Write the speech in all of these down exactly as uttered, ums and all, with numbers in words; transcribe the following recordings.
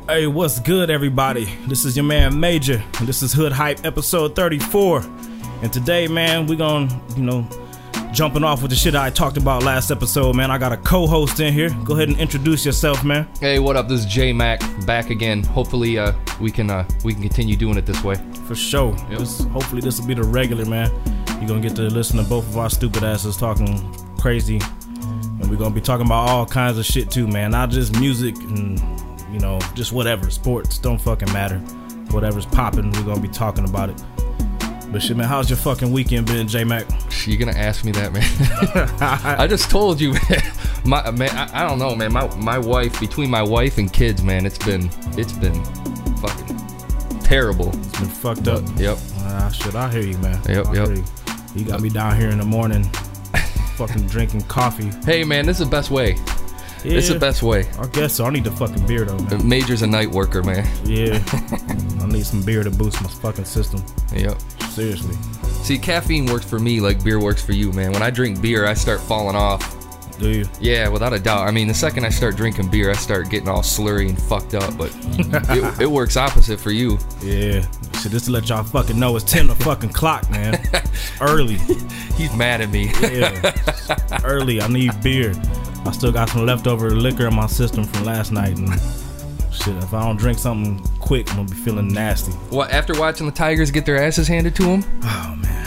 Hey, what's good, everybody? This is your man Major, and this is Hood Hype episode thirty-four. And today, man, we gonna, you know, jumping off with the shit I talked about last episode, man. I got a co-host in here. Go ahead and introduce yourself, man. Hey, what up? This is J Mac back again. Hopefully, uh, we can uh, we can continue doing it this way. For sure. Yep. This, hopefully, this will be the regular, man. You're gonna get to listen to both of our stupid asses talking crazy, and we're gonna be talking about all kinds of shit too, man. Not just music and, you know, just whatever. Sports don't fucking matter. Whatever's popping, we're gonna be talking about it. But shit, man, how's your fucking weekend been, J-Mac? You gonna ask me that, man? I just told you, man. My man, I, I don't know, man. My my wife, between my wife and kids, man, it's been it's been fucking terrible. It's been fucked up. Yep. Ah, shit, I hear you, man. Yep, I yep. You. you got me down here in the morning, fucking drinking coffee. Hey, man, this is the best way. Yeah, This is the best way. I guess so. I need the fucking beer though, man. Major's a night worker, man. Yeah. I need some beer to boost my fucking system. Yep. Seriously. See, caffeine works for me like beer works for you, man. When I drink beer, I start falling off. Do you? Yeah, without a doubt. I mean, the second I start drinking beer, I start getting all slurry and fucked up. But it, it works opposite for you. Yeah. Shit, just to let y'all fucking know, it's ten o'clock clock, man. Early. He's mad at me. Yeah. Early. I need beer. I still got some leftover liquor in my system from last night, and shit, if I don't drink something quick, I'm gonna be feeling nasty. What, after watching the Tigers get their asses handed to them? Oh, man.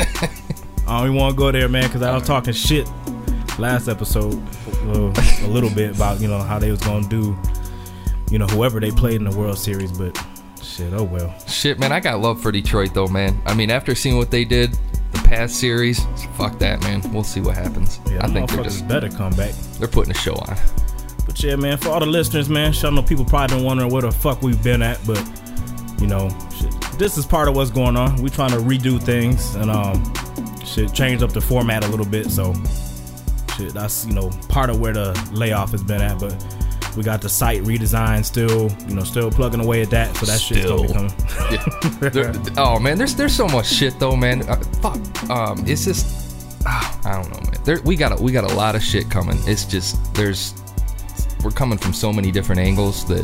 I don't even want to go there, man, because I was talking shit last episode uh, a little bit about, you know, how they was gonna do, you know, whoever they played in the World Series, but shit, oh well. Shit, man, I got love for Detroit, though, man. I mean, after seeing what they did the past series, fuck that, man. We'll see what happens. Yeah, I think they're just better come back. They're putting a show on. But yeah, man, for all the listeners, man, I know people probably been wondering where the fuck we've been at, but you know, shit, this is part of what's going on. We trying to redo things and um, shit, change up the format a little bit. So, shit, that's, you know, part of where the layoff has been at. But we got the site redesign still, you know, still plugging away at that. So that shit's gonna be coming. Yeah. There, oh man, there's there's so much shit though, man. Uh, fuck, um, it's just uh, I don't know, man. There, we got a, we got a lot of shit coming. It's just there's we're coming from so many different angles that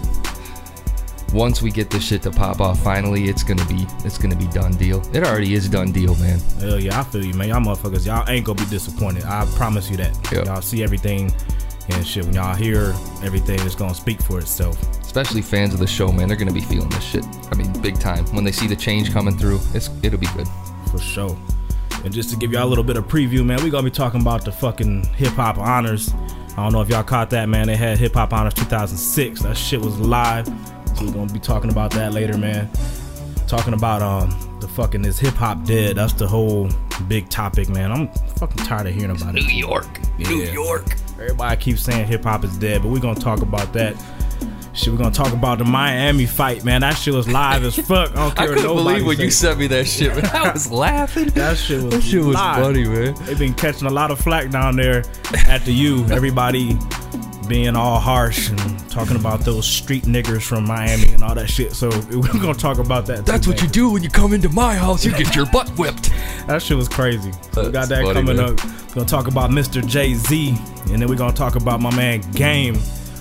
once we get this shit to pop off, finally, it's gonna be it's gonna be done deal. It already is done deal, man. Hell yeah, I feel you, man. Y'all motherfuckers, y'all ain't gonna be disappointed. I promise you that. Yep. Y'all see everything and shit. When y'all hear everything, it's gonna speak for itself. Especially fans of the show, man. They're gonna be feeling this shit. I mean, big time. When they see the change coming through, it's it'll be good. For sure. And just to give y'all a little bit of preview, man, we gonna be talking about the fucking hip hop honors. I don't know if y'all caught that, man. They had Hip Hop Honors two thousand six. That shit was live. So we're gonna be talking about that later, man. Talking about um the fucking is hip hop dead? That's the whole big topic, man. I'm fucking tired of hearing about New it. New York, Yeah. New York. Everybody keeps saying hip hop is dead, but we're gonna talk about that. Shit, we're gonna talk about the Miami fight, man. That shit was live as fuck. I don't care I what couldn't nobody believe when say. you sent me that shit, man. I was laughing. That shit was, that shit was live. funny, man. They've been catching a lot of flack down there at the U. Everybody being all harsh and talking about those street niggers from Miami and all that shit. So we're gonna talk about that. That's too, what man. you do when you come into my house. You get your butt whipped. That shit was crazy. So we got That's that funny, coming man. up. We're gonna talk about Mister Jay-Z, and then we're gonna talk about my man Game.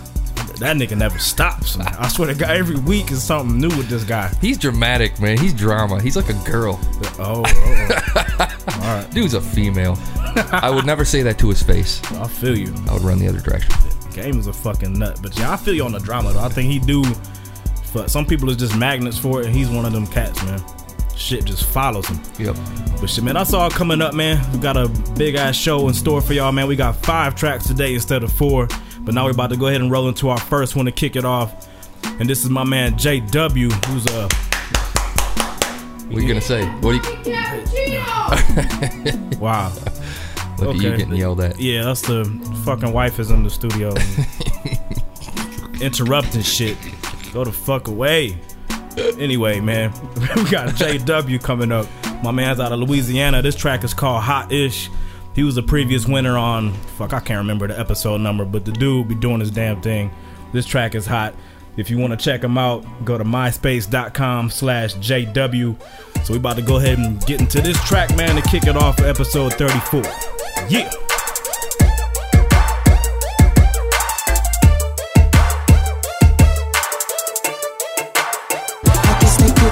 That nigga never stops, man. I swear to God, every week is something new with this guy. He's dramatic, man. He's drama. He's like a girl. Oh, oh, oh. All right. Dude's a female. I would never say that to his face. I feel you. I would run the other direction. Game is a fucking nut, but yeah, I feel you on the drama though. I think he do. But some people is just magnets for it, and he's one of them cats, man. Shit just follows him. Yep. But shit, man, that's all coming up, man. We got a big ass show in store for y'all, man. We got five tracks today instead of four. But now we're about to go ahead and roll into our first one to kick it off. And this is my man J W, who's a. Uh, what are you gonna say? What are you? Wow. Look Okay. at you getting yelled at. Yeah, that's the fucking wife is in the studio interrupting shit. Go the fuck away. Anyway, man, we got J W coming up. My man's out of Louisiana. This track is called Hot Ish. He was a previous winner on, fuck, I can't remember the episode number, but the dude be doing his damn thing. This track is hot. If you want to check him out, go to myspace.com slash JW. So we about to go ahead and get into this track, man, to kick it off for episode thirty-four. Yeah.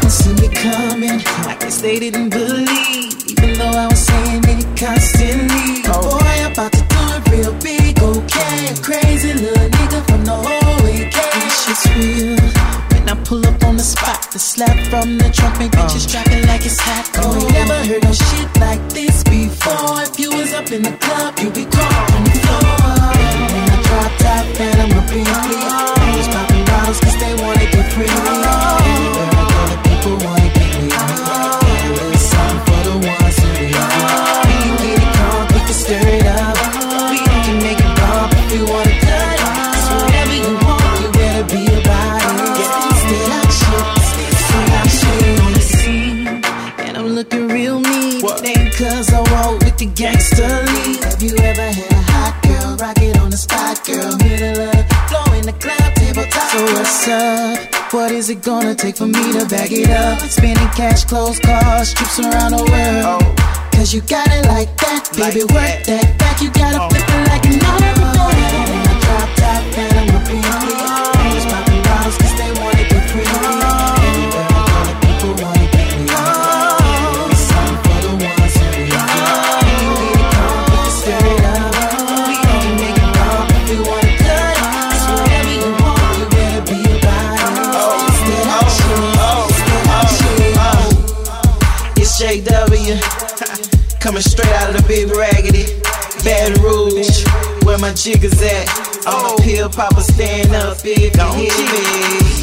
didn't see me coming. I guess they didn't believe, even though I was saying it constantly. Oh. Boy, about to do it real big, okay. Crazy little nigga from the whole weekend. This shit's real. When I pull up on the spot, the slap from the trunk make bitches uh. dropping like it's hot. Oh, you never heard no shit like this before. If you was up in the club, you'd be caught on the floor. When I drop top, man, I'm a big I was popping bottles cause they wanna get free. Everywhere I go, the people wanna get me. A little something for the ones who we are. We can get it calm, we can stir it up. We can make it bump if we wanna cut it. So whatever you want, you better be about it. Stay like shit, stay like shit on the scene. And I'm looking real mean. It ain't cause I walk with the gangster lead. Have you ever had a hot girl, rock it on the spot, girl? Middle of the flow in the club, tabletop. So what's up? What is it gonna take for me to back it up? Spending cash, clothes, cars, trips around the world. Cause you got it like that, baby, work that back. You gotta flip it like an auto. When I drop top, man, I'm a big always popping bottles cause they wanna get free. Everywhere I go, the people wanna get me. It's something for the ones who we are. We can get it calm, we can stir it up. We can make it bump if we wanna cut it. So whatever you want, you better be about it. Stay like shit, stay like shit. It's J W, coming straight out of the big raggedy Baton Rouge, where my jiggers at. On the pill popper, stand up if you hit me.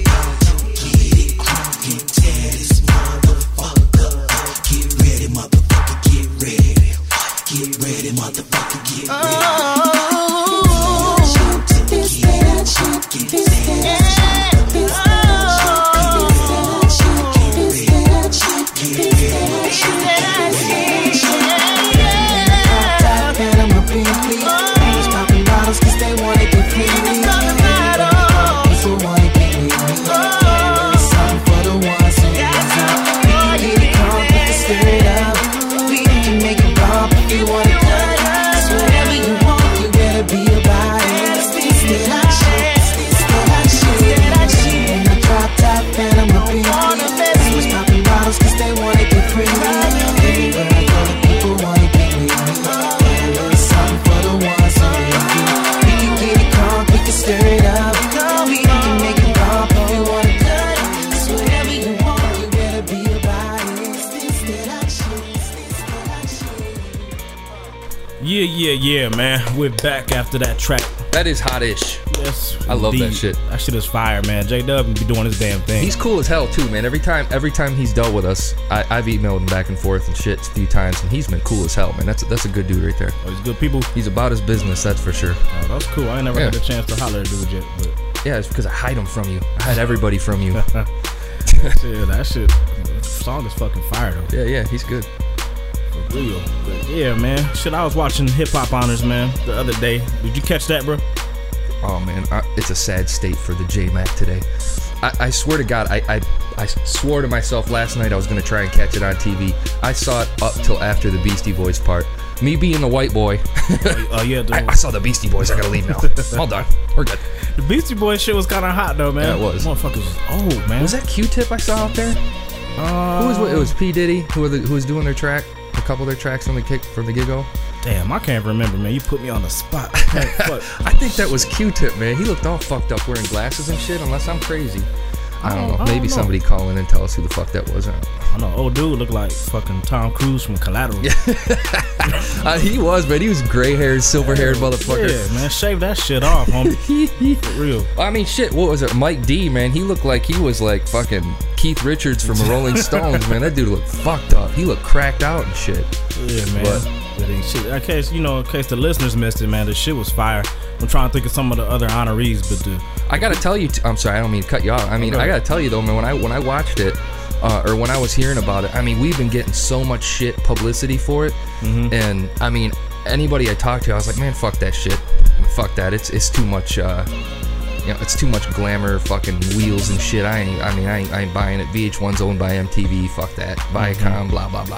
Get ready, motherfucker, get ready. Oh, it's that shit, it's that shit, it's that shit, it's that shit, it's that shit. Top and I'm a big lead. Always popping bottles cause they wanna get free. People wanna get me. It's something for the ones who we can get it calm, we can stir it up. We can make it bump if you wanna cut it. So whatever you want, you better be about it. Stay like shit, stay like shit. When I drop top and I'm a big lead. Always popping bottles cause they wanna get free. Everywhere I go, the people wanna get me. It's something for the ones who we are. We can get it calm, we can stir it up. We can make it bump if you wanna cut it. So whatever you want, you better be about it. Stay like shit, stay like shit. Yeah, yeah, yeah, man. We're back after that track. That is hot-ish. Yes, I love that indeed. shit. That shit is fire, man. J W be doing his damn thing. He's cool as hell too, man. Every time, every time he's dealt with us, I, I've emailed him back and forth and shit a few times, and he's been cool as hell, man. That's a, that's a good dude right there. Oh, he's good people. He's about his business, that's for sure. Oh, that's cool. I ain't never Yeah. had a chance to holler at dude yet, but Yeah, it's because I hide him from you. I hide everybody from you. yeah, that shit. The song is fucking fire though. Yeah, yeah, he's good. For real. But yeah, man. Shit, I was watching Hip Hop Honors, man, the other day. Did you catch that, bro? Oh man, I, it's a sad state for the J-Mac today. I, I swear to God, I, I I swore to myself last night I was gonna try and catch it on T V. I saw it up till after the Beastie Boys part. Me being the white boy, Oh uh, yeah, the, I, I saw the Beastie Boys. I gotta leave now. All done. We're good. the Beastie Boys shit was kind of hot though, man. Yeah, it was. Motherfuckers was old, man. Was that Q-Tip I saw out there? Uh, Who was it? Was P Diddy who, were the, who was doing their track? A couple of their tracks from the kick from the Giggle. Damn, I can't remember, man. You put me on the spot. Man, fuck. I think that was Q-Tip, man. He looked all fucked up wearing glasses and shit. Unless I'm crazy. I don't know. I don't Maybe know. somebody call in and tell us who the fuck that was. I don't know. I know, old dude looked like fucking Tom Cruise from Collateral. Yeah, Uh, he was, but he was gray-haired, silver-haired motherfucker. yeah, man, shave that shit off, homie. For real. I mean, shit. What was it? Mike D, man. He looked like he was like fucking Keith Richards from the Rolling Stones, man. That dude looked fucked up. He looked cracked out and shit. Yeah, man. But- But in, shit, in case you know, in case the listeners missed it, man, the shit was fire. I'm trying to think of some of the other honorees, but the I gotta tell you, t- I'm sorry, I don't mean to cut you off. I mean, Okay. I gotta tell you though, man. When I when I watched it, uh, or when I was hearing about it, I mean, we've been getting so much shit publicity for it, Mm-hmm. and I mean, anybody I talked to, I was like, man, fuck that shit, fuck that. It's it's too much. Uh, You know, it's too much glamour, fucking wheels and shit. I ain't, I mean, I ain't, I ain't buying it. V H one's owned by M T V. Fuck that. Viacom, blah blah blah.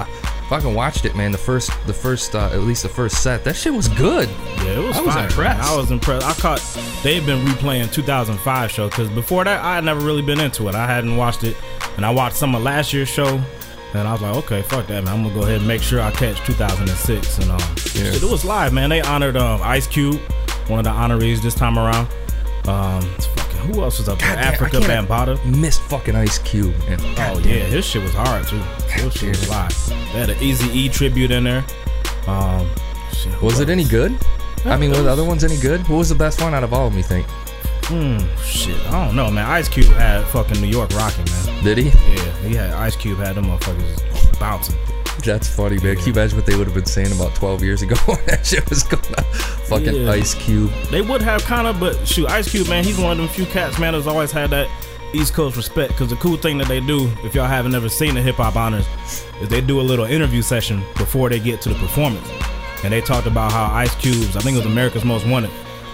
fucking watched it, man. The first, the first, uh, at least the first set. That shit was good. Yeah, it was I was fire, impressed. man. I was impressed. I caught, they've been replaying two thousand five show, because before that, I had never really been into it. I hadn't watched it, and I watched some of last year's show, and I was like, okay, fuck that, man. I'm gonna go ahead and make sure I catch two thousand six. And um, Yeah. shit, it was live, man. They honored um, Ice Cube, one of the honorees this time around. Um, it's fucking, who else was up there? God damn, Africa I can't- Bambaataa. Missed fucking Ice Cube. Man. Oh yeah, his shit was hard too. His shit was live. They had an Eazy-E tribute in there. Um, shit, who Was it else? any good? I mean, were the other ones any good? What was the best one out of all of them, you think? Hmm, shit, I don't know, man. Ice Cube had fucking New York rocking, man. Did he? Yeah, he had Ice Cube had them motherfuckers bouncing. That's funny, man. Can you imagine what they would have been saying about twelve years ago when that shit was going on? Fucking Yeah. Ice Cube. They would have kind of, but shoot, Ice Cube, man, he's one of them few cats, man, that's always had that East Coast respect. Because the cool thing that they do, if y'all haven't ever seen the Hip Hop Honors, is they do a little interview session before they get to the performance. And they talked about how Ice Cube's, I think it was America's Most Wanted,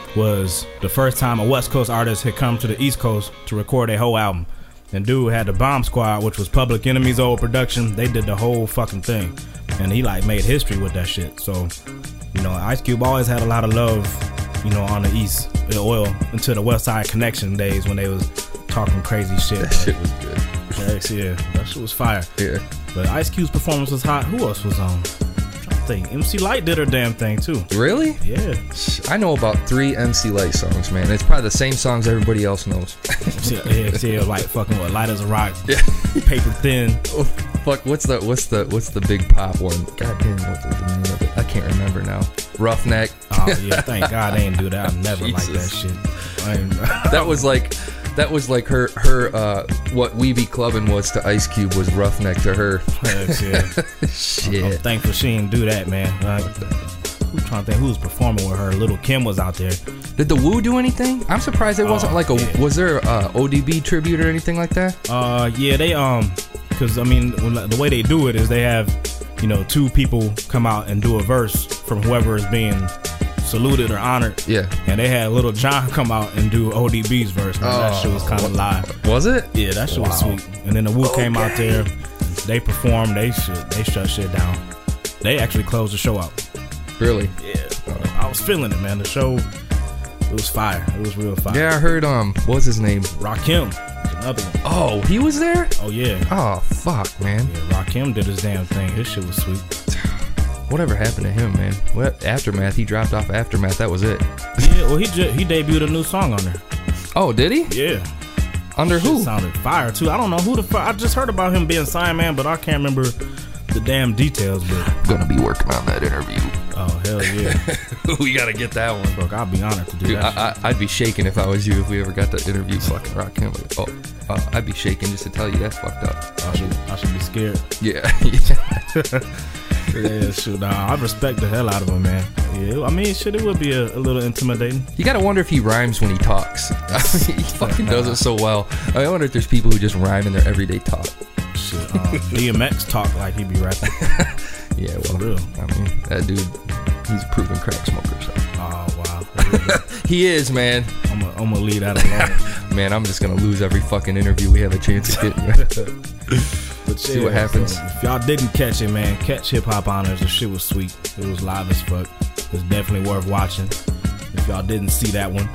was the first time a West Coast artist had come to the East Coast to record a whole album. And dude had the Bomb Squad, which was Public Enemy's old production. They did the whole fucking thing. And he like made history with that shit. So, you know, Ice Cube always had a lot of love, you know, on the East, the oil, until the West Side Connection days when they was talking crazy shit. That shit was good. Heck, yeah, that shit was fire. Yeah. But Ice Cube's performance was hot. Who else was on? I'm trying to think. M C Lyte did her damn thing too. Really? Yeah. I know about three M C Lyte songs, man. It's probably the same songs everybody else knows. Yeah, yeah, like fucking what? Light as a Rock. Yeah. Paper Thin. Oh, fuck, what's the what's the what's the big pop one? God damn, what's the name of it? I can't remember now. Roughneck. Oh yeah, thank God they ain't do that. I never liked that Jesus. shit. I ain't, That was like that was like her her uh what We Be Clubbing was to Ice Cube was Roughneck to her. Heck, yeah. I'm Shit. thankful she didn't do that, man. Like, I'm trying to think who was performing with her. Little Kim was out there. Did the Woo do anything? I'm surprised there wasn't Oh, like a yeah. was there a O D B tribute or anything like that? Uh, yeah, they um, because I mean, when, the way they do it is they have, you know, two people come out and do a verse from whoever is being saluted or honored. Yeah. And they had Little John come out and do O D B's verse. Man, that shit was kind of live. Was it? Yeah, that shit was Wow. sweet. And then the Wu came out there. They performed. They shit. They shut shit down. They actually closed the show out. Really? Yeah, I was feeling it, man. The show, it was fire. It was real fire. Yeah, I heard um what was his name? Rakim, another one. Oh, he was there? Oh yeah. Oh fuck, man. Yeah, Rakim did his damn thing. His shit was sweet. Whatever happened to him, man? What Aftermath? He dropped off Aftermath. That was it. Yeah, well he ju- he debuted a new song on there. Oh, did he? Yeah. Under Shit who? sounded fire too. I don't know who the fuck. I just heard about him being signed, man, but I can't remember the damn details. But Gonna be working on that interview. oh hell yeah, We gotta get that one. look, I'll be honored to do Dude, that. I, I, I'd be shaking if I was you if we ever got to interview fucking Rakim. Oh, uh, I'd be shaking just to tell you that's fucked up. I should I should be scared. Yeah. yeah. Yeah, shoot, nah, I respect the hell out of him, man. Yeah, I mean, shit, it would be a, a little intimidating. You gotta wonder if he rhymes when he talks. He fucking does it so well. I wonder if there's people who just rhyme in their everyday talk. Shit, um, D M X talk like he be rapping. Yeah, well, For real. I mean, that dude, he's a proven crack smoker, so. Oh wow, He is, man. I'm gonna I'm gonna leave that alone. Man, I'm just gonna lose every fucking interview we have a chance of getting. But See yeah, what happens. so if y'all didn't catch it, man, catch Hip Hop Honors. The shit was sweet. It was live as fuck. It's definitely worth watching. If y'all didn't see that one,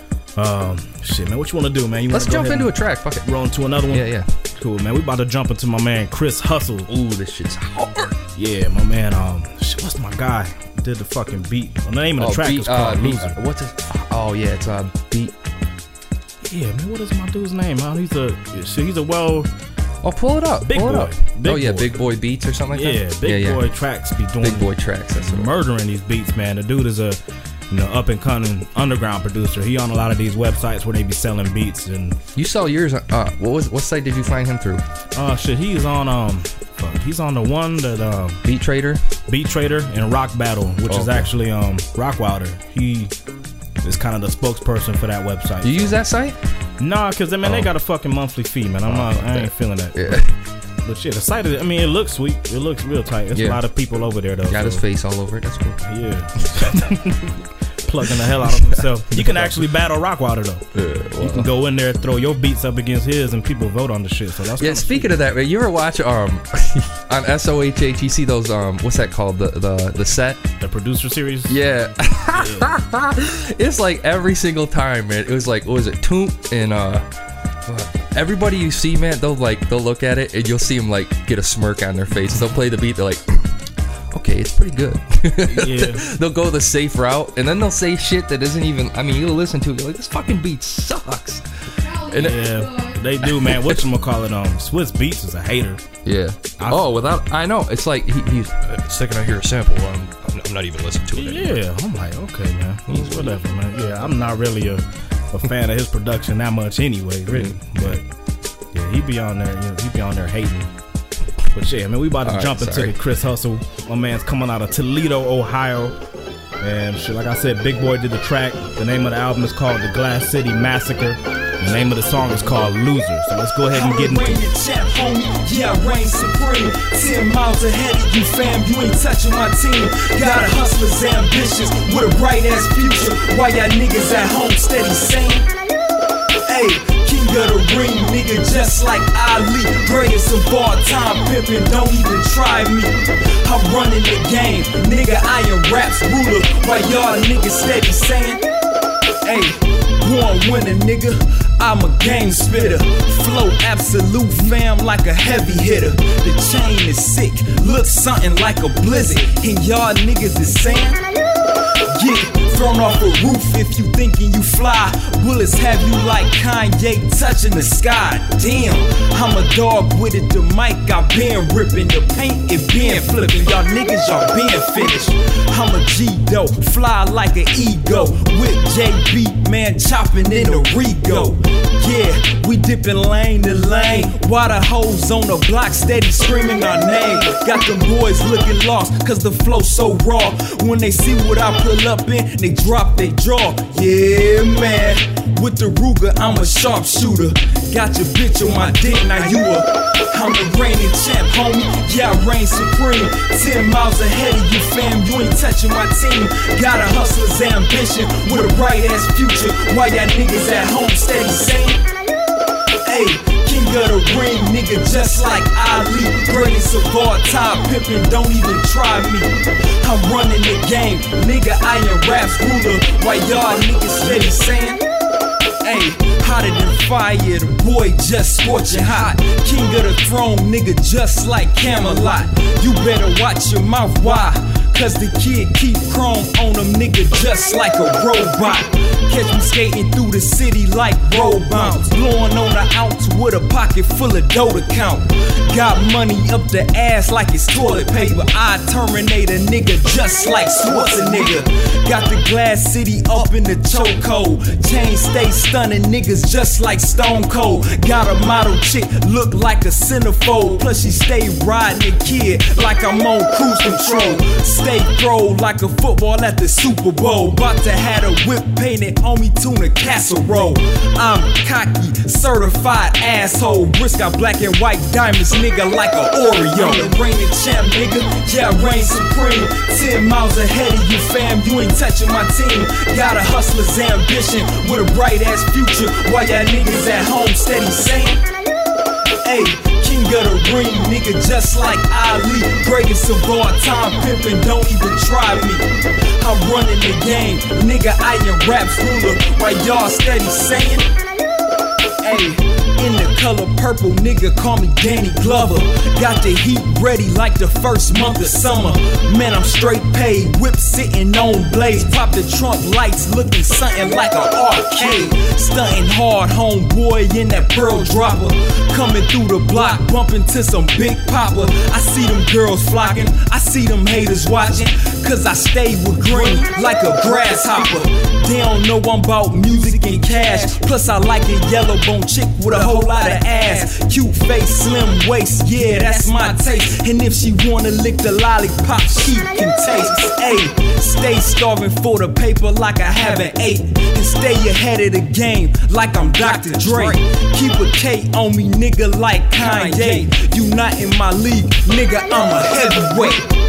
um, shit, man, what you want to do, man? You Let's wanna go jump ahead into a and track. Fuck it. roll into another one. Yeah, yeah. Cool, man. We about to jump into my man Chris Hustle. Ooh, this shit's hard. Yeah, my man. Um, shit, what's my guy? Did the fucking beat. Well, the name of the Oh, track beat, is called uh, beat, Loser. what's it? Oh yeah, it's uh, beat. Yeah, man. What is my dude's name? Man, he's a shit. He's a well. Oh, pull it up. Big pull Boy. It up. Big oh yeah, Boy. Big Boy Beats or something like Yeah, that. Big yeah, Boy yeah. Tracks be doing Big Boy Tracks. That's what. murdering these beats, man. The dude is a you know up and coming underground producer. He on a lot of these websites where they be selling beats and You saw yours. Uh, what was what site did you find him through? uh shit. He's on um fuck, he's on the one that um Beat Trader. Beat Trader and Rock Battle, which is Okay. actually um Rock Wilder. He is kind of the spokesperson for that website. You use that site? Nah, cause I mean Oh. they got a fucking monthly fee, man. I'm not. I ain't feeling that. Yeah. But shit, the site is. I mean, it looks sweet. It looks real tight. There's Yeah. a lot of people over there though. Got his so- face all over it. That's cool. Yeah. Plugging the hell out of himself. You can actually battle Rockwilder though. You can go in there, throw your beats up against his, and people vote on the shit. So that's Yeah. kinda Speaking of that, man, you ever watch um? on S O H H, you see those, um, what's that called? The the the set? The producer series? Yeah. yeah. It's like every single time, man. It was like, what was it? Toomp and, uh, everybody you see, man, they'll like, they'll look at it and you'll see them like get a smirk on their face. They'll play the beat, they're like, okay, it's pretty good. Yeah. They'll go the safe route and then they'll say shit that isn't even, I mean, you'll listen to it, you're like, this fucking beat sucks. And yeah. They do, man. Whatchamacallit, um, Swiss Beats is a hater. Yeah. I, oh, without, I know. It's like, he, he's, uh, the second I hear a sample, I'm, I'm not even listening to it anymore. Yeah, I'm like, okay, man. He's whatever, man. Yeah, I'm not really a, a fan of his production that much anyway, really. But, yeah, he be on there, you know, he be on there hating. But, yeah, man, we about to All jump right, into sorry. the Chris Hustle. My man's coming out of Toledo, Ohio. And, shit, like I said, Big Boy did the track. The name of the album is called The Glass City Massacre. The name of the song is called Loser. So let's go ahead and get into it. Champ, homie. Yeah, I reign supreme. Ten miles ahead of you, fam. You ain't touching my team. Got a hustler's ambitions with a bright ass future. Why y'all niggas at home steady saying? Hey, king of the ring, nigga, just like Ali. Greatest of all time, pimpin', don't even try me. I'm running the game, nigga, I am rap's ruler. Why y'all niggas steady saying? Hey, born winner, nigga. I'm a game spitter. Flow absolute, fam, like a heavy hitter. The chain is sick, looks something like a blizzard. And y'all niggas is saying, get thrown off a roof if you thinking you fly. Bullets have you like Kanye touching the sky. Damn, I'm a dog with it, the mic I been ripping. The paint it been flipping. Y'all niggas, y'all been finished. I'm a G-Doe, fly like an ego. With J B, man, chopping in a Rego. Yeah, we dipping lane to lane. While the hoes on the block steady screaming our name. Got them boys looking lost, cause the flow so raw. When they see what I pull up in, they drop they jaw. Yeah, man, with the Ruger, I'm a sharpshooter. Got your bitch on my dick, now you a I'm the reigning champ, homie. Yeah, I reign supreme. Ten miles ahead of you, fam. You ain't touching my team. Got a hustler's ambition with a bright ass future. Why y'all niggas at home steady saying? Hey, king of the ring, nigga, just like Ali. Greatest of all time, pimpin', don't even try me. I'm running the game, nigga, I am rap's ruler. Why y'all niggas steady saying? Hey, hotter than fire, the boy just scorching hot. King of the throne, nigga, just like Camelot. You better watch your mouth, why? Cause the kid keep chrome on him, nigga, just like a robot. Catch me skating through the city like road bounce. Blowing on the ounce with a pocket full of dough to count. Got money up the ass like it's toilet paper. I terminate a nigga just like Schwarzenegger. Got the Glass City up in the chokehold. Chain stay stunning niggas just like Stone Cold. Got a model chick, look like a centerfold. Plus she stay riding a kid like I'm on cruise control. Stay throw like a football at the Super Bowl. About to have a whip painted on me tuna casserole. I'm cocky, certified asshole. Wrist got black and white diamonds, nigga, like a Oreo. I'm the reigning champ, nigga, yeah, I reign supreme. Ten miles ahead of you, fam, you ain't touching my team. Got a hustler's ambition with a bright ass future. Why y'all niggas at home steady saying? Hey, king of the ring, nigga, just like Ali. Greatest of all time, pimpin', don't even try me. I'm running the game, nigga, I am rap's ruler. Why y'all steady saying? Hey, in the color purple, nigga, call me Danny Glover. Got the heat ready like the first month of summer. Man, I'm straight paid, whip sitting on blaze. Pop the trunk lights, looking something like an arcade. Stunting hard, homeboy in that pearl dropper. Coming through the block, bumping to some big popper. I see them girls flocking, I see them haters watching. Cause I stay with green like a grasshopper. They don't know I'm about music and cash. Plus I like a yellow bone chick with a whole lot of ass. Cute face, slim waist, yeah, that's my taste. And if she wanna lick the lollipop, she can taste. Ayy, stay starving for the paper like I haven't ate. And stay ahead of the game like I'm Doctor Dre. Keep a K on me, nigga, like Kanye. You not in my league, nigga, I'm a heavyweight.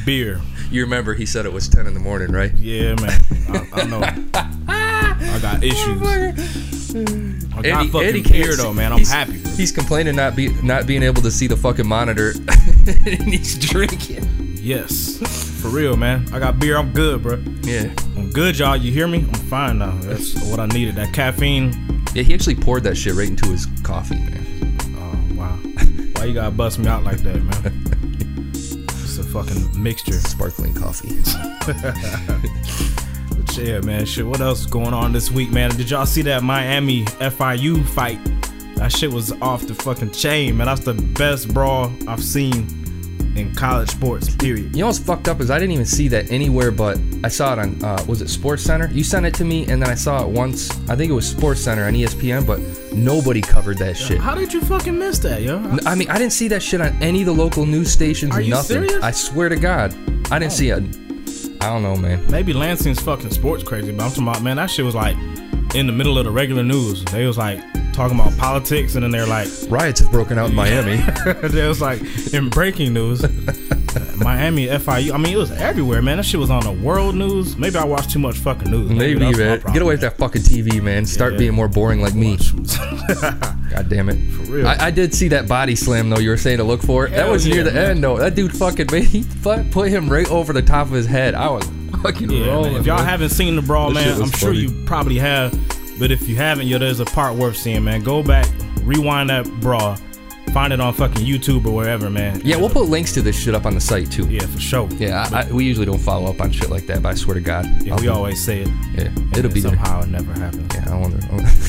beer. You remember he said it was ten in the morning, right? Yeah, man. I, I know. I got issues. I got Eddie, fucking Eddie beer though, man. I'm he's, happy. He's complaining not be not being able to see the fucking monitor, and he's drinking. Yes, for real, man. I got beer. I'm good, bro. Yeah, I'm good, y'all. You hear me? I'm fine now. That's what I needed. That caffeine. Yeah, he actually poured that shit right into his coffee, man. Oh wow. Why you gotta bust me out like that, man? It's a fucking mixture. Sparkling coffee. But yeah, man. Shit. What else is going on this week, man? Did y'all see that Miami F I U fight? That shit was off the fucking chain, man. That's the best brawl I've seen in college sports, period. You know what's fucked up is I didn't even see that anywhere, but I saw it on, uh, was it Sports Center? You sent it to me, and then I saw it once. I think it was Sports Center on E S P N, but nobody covered that shit. How did you fucking miss that, yo? I mean, I didn't see that shit on any of the local news stations. Are you nothing. serious? I swear to God, I didn't Oh. see it. I don't know, man. Maybe Lansing's fucking sports crazy, but I'm talking about, man, that shit was like in the middle of the regular news. They was like talking about politics, and then they're like, Riots have broken out in Miami. they was like in breaking news, Miami F I U. I mean, it was everywhere, man. That shit was on the world news. Maybe I watched too much fucking news. Maybe, that's my man. problem. Get away with that fucking T V, man. Start Yeah. being more boring like me. God damn it. For real. I, I did see that body slam, though, you were saying to look for it. That Hell was near yeah, the man. end, though. That dude fucking made, he fu- put him right over the top of his head. I was fucking Yeah, rolling. man. If y'all man. haven't seen the brawl, That shit man, was I'm sure funny. you probably have. But if you haven't, yo, there's a part worth seeing, man. Go back, rewind that brawl, find it on fucking YouTube or wherever, man. Yeah, we'll put links to this shit up on the site, too. Yeah, for sure. Yeah, I, I, we usually don't follow up on shit like that, but I swear to God. Yeah, I'll we do- always say it. Yeah, and it'll then be there. somehow it never happens. Yeah, I wonder.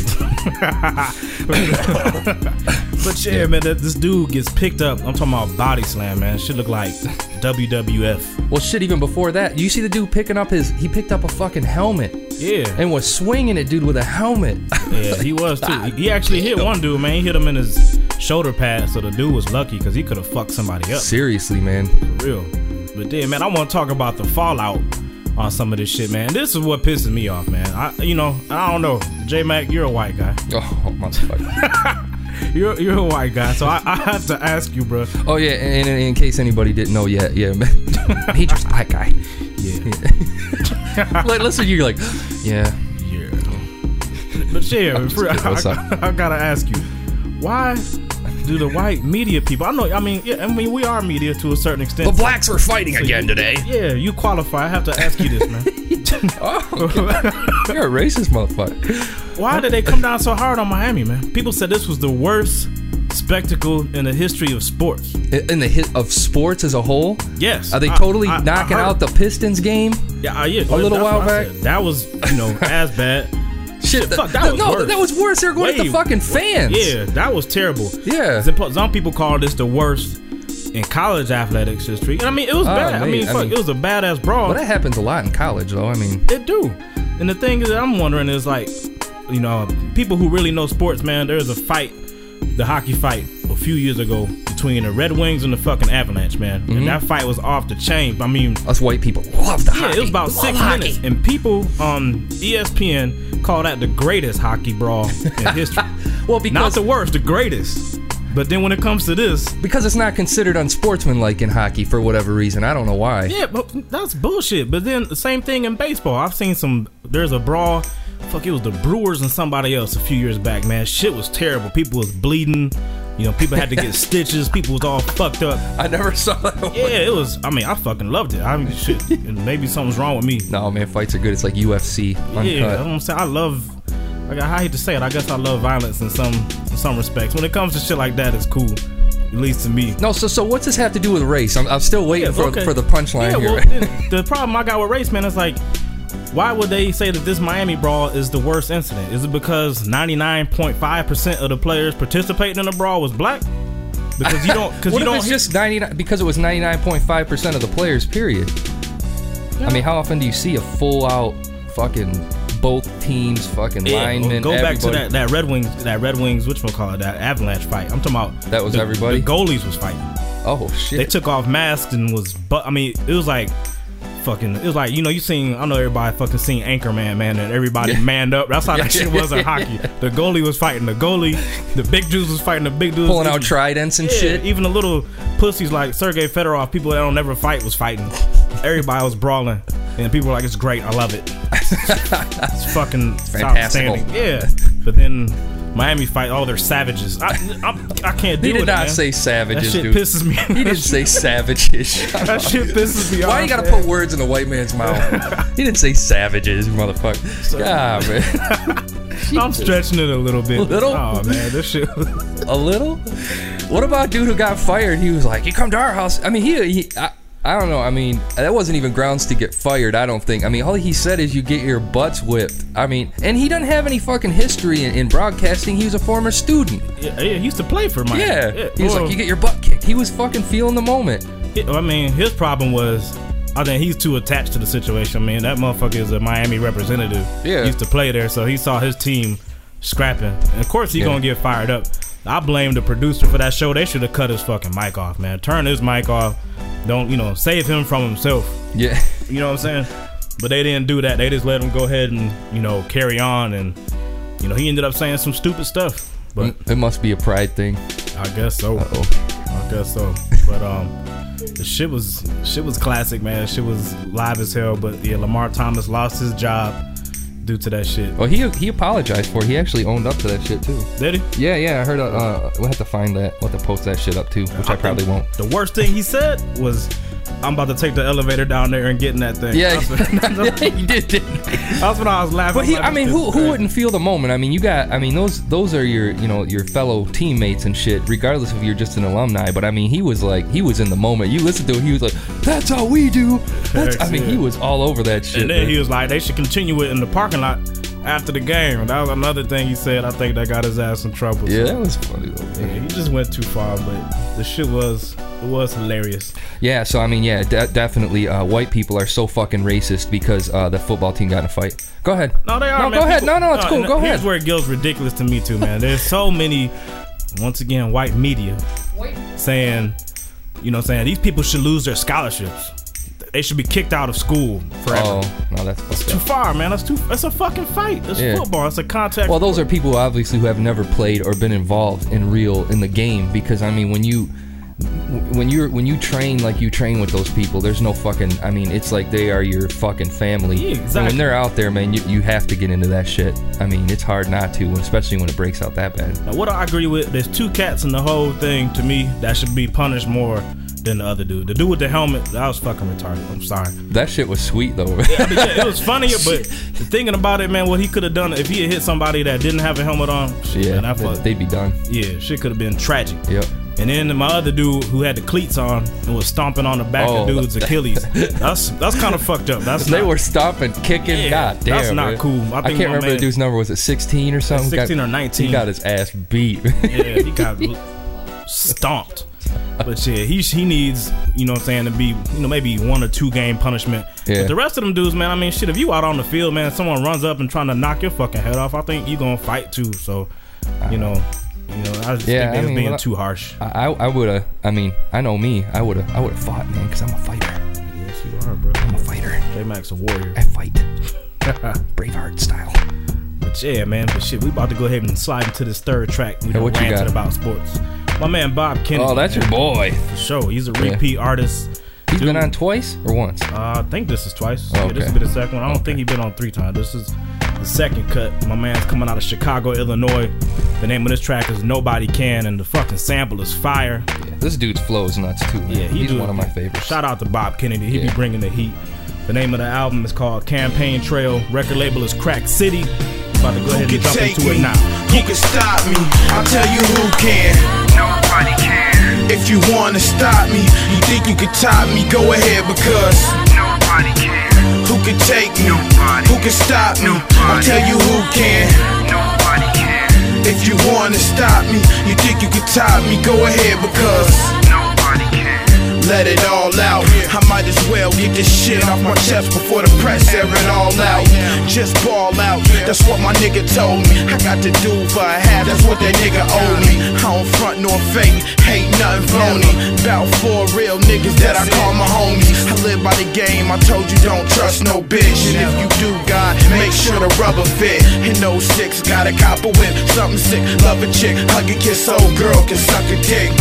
But yeah, man, that, this dude gets picked up. I'm talking about body slam, man. Shit look like W W F. Well, shit, even before that, you see the dude picking up his, he picked up a fucking helmet Yeah. and was swinging it, dude, with a helmet. Yeah, he was too. He, he actually hit one dude, man. He hit him in his shoulder pad, so the dude was lucky because he could have fucked somebody up. Seriously, man. For real. But then, man, I want to talk about the fallout on some of this shit, man. This is what pisses me off, man. I, you know, I don't know. J-Mac, you're a white guy. Oh, motherfucker. You're you're a white guy, so I, I have to ask you, bro. Oh, yeah, and, and in case anybody didn't know yet, yeah, man. He just a black guy. Yeah. Like, listen, you're like, yeah. Yeah. But yeah, for, kidding. What's I, up? I, I gotta ask you, why do the white media people? I know. I mean, yeah. I mean, we are media to a certain extent. The blacks are fighting So again you- today. Yeah, you qualify. I have to ask you this, man. Oh, you're a racist motherfucker. Why did they come down so hard on Miami, man? People said this was the worst spectacle in the history of sports. In the hit of sports as a whole, Yes. are they I- totally I- I knocking heard- out the Pistons game? Yeah, uh, yeah. a little that's while what I back? said. That was, you know, as bad. Shit, fuck, that was no, worse. that was worse. They were going at Way- the fucking fans. Yeah, that was terrible. Yeah. Some some people call this the worst in college athletics history. And I mean, it was Oh, bad. I man, mean, I fuck, mean- it was a badass brawl. Well, that happens a lot in college, though. I mean, It do. And the thing is that I'm wondering is like, you know, people who really know sports, man, there's a fight, the hockey fight a few years ago between the Red Wings and the fucking Avalanche, man. Mm-hmm. And that fight was off the chain. I mean, us white people love the yeah, hockey. it was about Love six hockey. minutes. And people on E S P N call that the greatest hockey brawl in history. Well, Not because the worst, the greatest. But then when it comes to this, because it's not considered unsportsmanlike in hockey for whatever reason. I don't know why. yeah, but that's bullshit. But then the same thing in baseball. I've seen some. There's a brawl. Fuck, it was the Brewers and somebody else a few years back. Man, shit was terrible. People was bleeding. You know, people had to get stitches. People was all fucked up. I never saw that one. Yeah, it was. I mean, I fucking loved it. I mean, shit. And maybe something's wrong with me. No, man, fights are good. It's like U F C. Uncut. Yeah, that's what I'm saying. I love. Like, I hate to say it. I guess I love violence in some in some respects. When it comes to shit like that, it's cool. At least to me. No, so so what's this have to do with race? I'm, I'm still waiting Yeah, for okay. for the punchline Yeah, here. well, then the problem I got with race, man, is like, why would they say that this Miami brawl is the worst incident? Is it because ninety-nine point five percent of the players participating in the brawl was black? Because you don't, because What you if don't. it's just ninety-nine because it was ninety-nine point five percent of the players, period? I mean, how often do you see a full out fucking both teams, fucking Yeah, linemen, go back to everybody? that, that Red Wings, that Red Wings, whatchamacallit, that Avalanche fight. I'm talking about That was the, everybody? The goalies was fighting. Oh shit! They took off masks and was, but I mean, it was like fucking. It was like, you know, you seen. I know everybody fucking seen Anchorman, man, and everybody Yeah. manned up. That's how that shit was in hockey. The goalie was fighting the goalie. The big dudes was fighting the big dudes. Pulling out Even- tridents and yeah, shit. Even the little pussies like Sergey Fedorov, people that don't never fight, was fighting. Everybody was brawling, and people were like, "It's great, I love it. It's fucking outstanding." Yeah, but then Miami fight, oh, they're savages. I, I, I can't do it. He did it, not man. say savages, That shit dude. pisses me. He didn't say savages. That shit pisses me off. Why you gotta man. put words in the white man's mouth? He didn't say savages, motherfucker. God, man. I'm stretching it a little bit. Little? Oh man, this shit. A little? What about dude who got fired? He was like, "You come to our house." I mean, he, he I, I don't know. I mean, that wasn't even grounds to get fired, I don't think. I mean, all he said is you get your butts whipped. I mean, and he doesn't have any fucking history in, in broadcasting. He was a former student. Yeah, yeah, he used to play for Miami. Yeah. yeah. He was well, like, you get your butt kicked. He was fucking feeling the moment. it- I mean, his problem was, I think he's too attached to the situation. I mean, that motherfucker is a Miami representative. Yeah. He used to play there, so he saw his team scrapping. And of course, he's Yeah. gonna get fired up. I blame the producer for that show. They should have cut his fucking mic off, man. Turn his mic off. Don't, you know, save him from himself. Yeah. You know what I'm saying? But they didn't do that. They just let him go ahead and, you know, carry on. And, you know, he ended up saying some stupid stuff. But It must be a pride thing. I guess so. Uh-oh. I guess so. But um, the shit was shit was classic, man. Shit was live as hell. But yeah, Lamar Thomas lost his job due to that shit. Well, he he apologized for it. He actually owned up to that shit, too. Did he? Yeah, yeah, I heard. Uh, uh, we'll have to find that. We'll have to post that shit up, too, which I probably won't. The worst thing he said was, "I'm about to take the elevator down there and get in that thing." Yeah, That's what, he did, didn't he? that's when I was laughing. But he, I laughing mean, shit. who who wouldn't feel the moment? I mean, you got, I mean, those those are your, you know, your fellow teammates and shit, regardless if you're just an alumni. But I mean, he was like, he was in the moment. You listen to it, he was like, "That's how we do." That's, I mean, he was all over that shit. And then man. he was like, they should continue it in the parking lot after the game. That was another thing he said. I think that got his ass in trouble. Yeah, So, that was funny though. yeah, Man. he just went too far, but the shit was it was hilarious. Yeah, so I mean, yeah, de- definitely, uh, white people are so fucking racist because uh, the football team got in a fight. Go ahead. No, they are. No, man. go ahead. People- No, no, it's cool. and Go here's ahead. where it gets ridiculous to me too, man. There's so many, once again, white media saying, you know, saying these people should lose their scholarships. They should be kicked out of school forever. Oh, no, that's fucked Too up. far, man. That's too. That's a fucking fight. It's Yeah. football. It's a contact. Well, those are people obviously who have never played or been involved in real in the game. Because I mean, when you when you're when you train like you train with those people, there's no fucking. I mean, it's like they are your fucking family. Yeah, And exactly. when they're out there, man, you, you have to get into that shit. I mean, it's hard not to, especially when it breaks out that bad. Now, what I agree with, there's two cats in the whole thing to me that should be punished more than the other dude. The dude with the helmet, that was fucking retarded. I'm sorry. That shit was sweet though. I mean, yeah, it was funnier, but thinking about it, man, what he could have done if he had hit somebody that didn't have a helmet on, shit, yeah, man, that fuck, they'd be done. yeah, shit could have been tragic. Yep. And then my other dude who had the cleats on and was stomping on the back Oh. of dude's Achilles. That's that's kind of fucked up. That's They not, were stomping, kicking. Yeah, God damn, that's not man. cool. I I, think can't my remember man- the dude's number. Was it sixteen or something? sixteen Got- or nineteen. He got his ass beat. Yeah, he got stomped. But yeah, he he needs, you know what I'm saying, to be, you know, maybe one or two game punishment. Yeah. But the rest of them dudes, man, I mean, shit, if you out on the field, man, someone runs up and trying to knock your fucking head off, I think you gonna fight too. So, you know, you know, I just Yeah, think they I was mean, being well, too harsh. I I would have. I mean, I know me. I would have. I would have fought, man, because I'm a fighter. Yes, you are, bro. I'm a fighter. J-Mac's a warrior. I fight. Braveheart style. But yeah, man, but shit, we about to go ahead and slide into this third track. We Hey, done what you ranted got? about sports. My man Bob Kennedy. Oh, that's man, your boy. for sure. He's a repeat artist. He's Dude, been on twice or once. Uh, I think this is twice. Oh, Yeah, this okay. will be the second one. I don't think he's been on three times. This is the second cut. My man's coming out of Chicago, Illinois. The name of this track is Nobody Can, and the fucking sample is fire. Yeah, this dude's flow is nuts too. Man. Yeah, he he's do- one of my favorites. Shout out to Bob Kennedy. He be Yeah. bringing the heat. The name of the album is called Campaign Trail. Record label is Crack City. About to go ahead Who and can jump take into me? it now. Who can stop me? I'll tell you who can. Nobody can. If you wanna stop me, you think you can top me, go ahead because Nobody can. who can take me? Nobody. Who can stop me? I'll tell you who can. Nobody can. If you wanna stop me, you think you can top me, go ahead because Nobody can. let it all out. I might as well get this shit off my chest before the press air it all out. Just ball out, that's what my nigga told me. I got to do for a half, that's what that nigga owe me. I don't front nor fake, hate nothing phony. About four real niggas that I call my homies. I live by the game, I told you don't trust no bitch. And if you do, God, make sure the rubber fit. In oh six, got a copper whip, something sick, love a chick, hug a kiss, old girl can suck a dick. Yeah,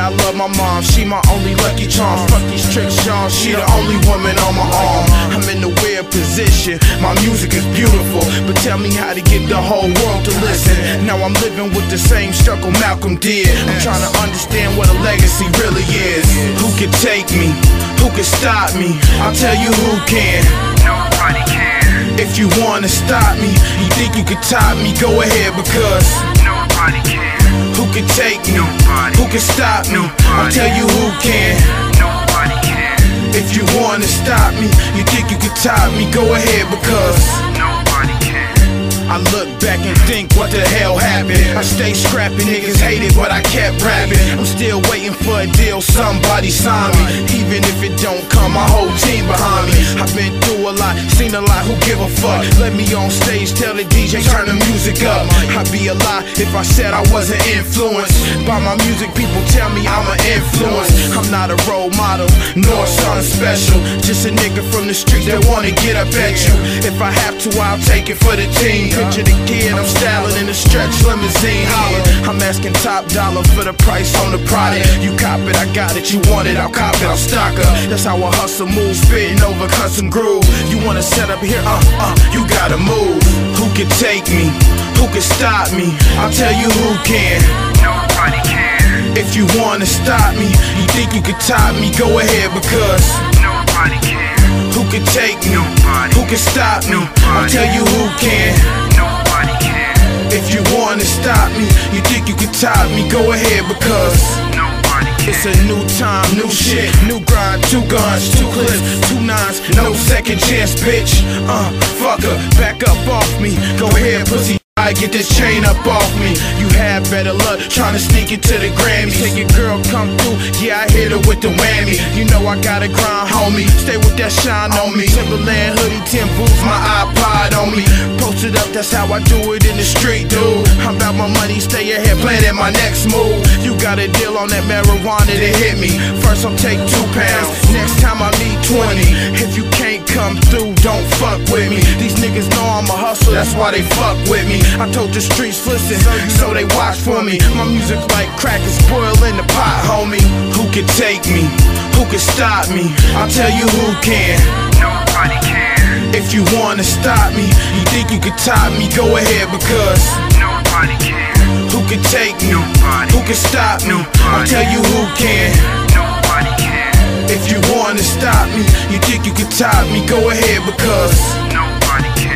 Yeah, I love my mom, she my only lucky charm. Fuck these tricks, y'all, she the only woman on my arm. I'm in a weird position, my music is beautiful, but tell me how to get the whole world to listen. Now I'm living with the same struggle Malcolm did. I'm trying to understand what a legacy really is. Who can take me? Who can stop me? I'll tell you who can. Nobody can. If you wanna stop me, you think you can top me, go ahead, because Nobody can. who can take me? Nobody. Who can stop me? I'll tell you who can. Nobody can. If you wanna stop me, you think you can top me, go ahead, because Nobody can. I look back and think what the hell happened. I stay scrapping, niggas hated, but I kept rapping. I'm still waiting for a deal, somebody sign me. Even if it don't come, my whole team behind me. I've been through a lot, seen a lot, who give a fuck? Let me on stage, tell the D J, turn the music up. I'd be a lie if I said I wasn't influenced by my music. People tell me I'm an influence. I'm not a role model, nor something special. Just a nigga from the streets that wanna get up at you. If I have to, I'll take it for the team. Picture the kid, I'm styling in a stretch limousine. Holler, I'm asking top dollar for the price on the product. You cop it, I got it, you want it, I'll cop it, I'll stock up. That's how I hustle, move, spitting over custom groove. You wanna set up here, uh, uh, you gotta move. Who can take me? Who can stop me? I'll tell you who can. Nobody can. If you wanna stop me, you think you can top me, go ahead, because Nobody can. who can take me? Nobody. Who can stop me? I'll tell you who can. Nobody can. If you wanna stop me, you think you can top me, go ahead, because Nobody can. it's a new time, new shit, new grind, two guns, two clips, two nines, no second chance, bitch. Uh, fucker, back up off me, go ahead, pussy. I get this chain up off me. You have better luck trying to sneak into the Grammys. Take your girl come through, yeah, I hit her with the whammy. You know I gotta grind, homie. Stay with that shine on me. Timberland hoodie, ten boots, my iPod on me. Post it up, that's how I do it in the street, dude. I'm about my money, stay ahead, planning my next move. You got a deal on that marijuana to hit me. First I'll take two pounds, next time I need twenty. If you can't come through, don't fuck with me. These niggas know I'm a hustler, that's why they fuck with me. I told the streets, listen, so they watch for me. My music like crack is boiled in the pot, homie. Who can take me? Who can stop me? I'll tell you who can. Nobody can. If you wanna stop me, you think you can top me, go ahead, because Nobody can. who can take me? Nobody. Who can stop me? I'll tell you who can. Nobody can. If you wanna stop me, you think you can top me, go ahead, because Nobody can.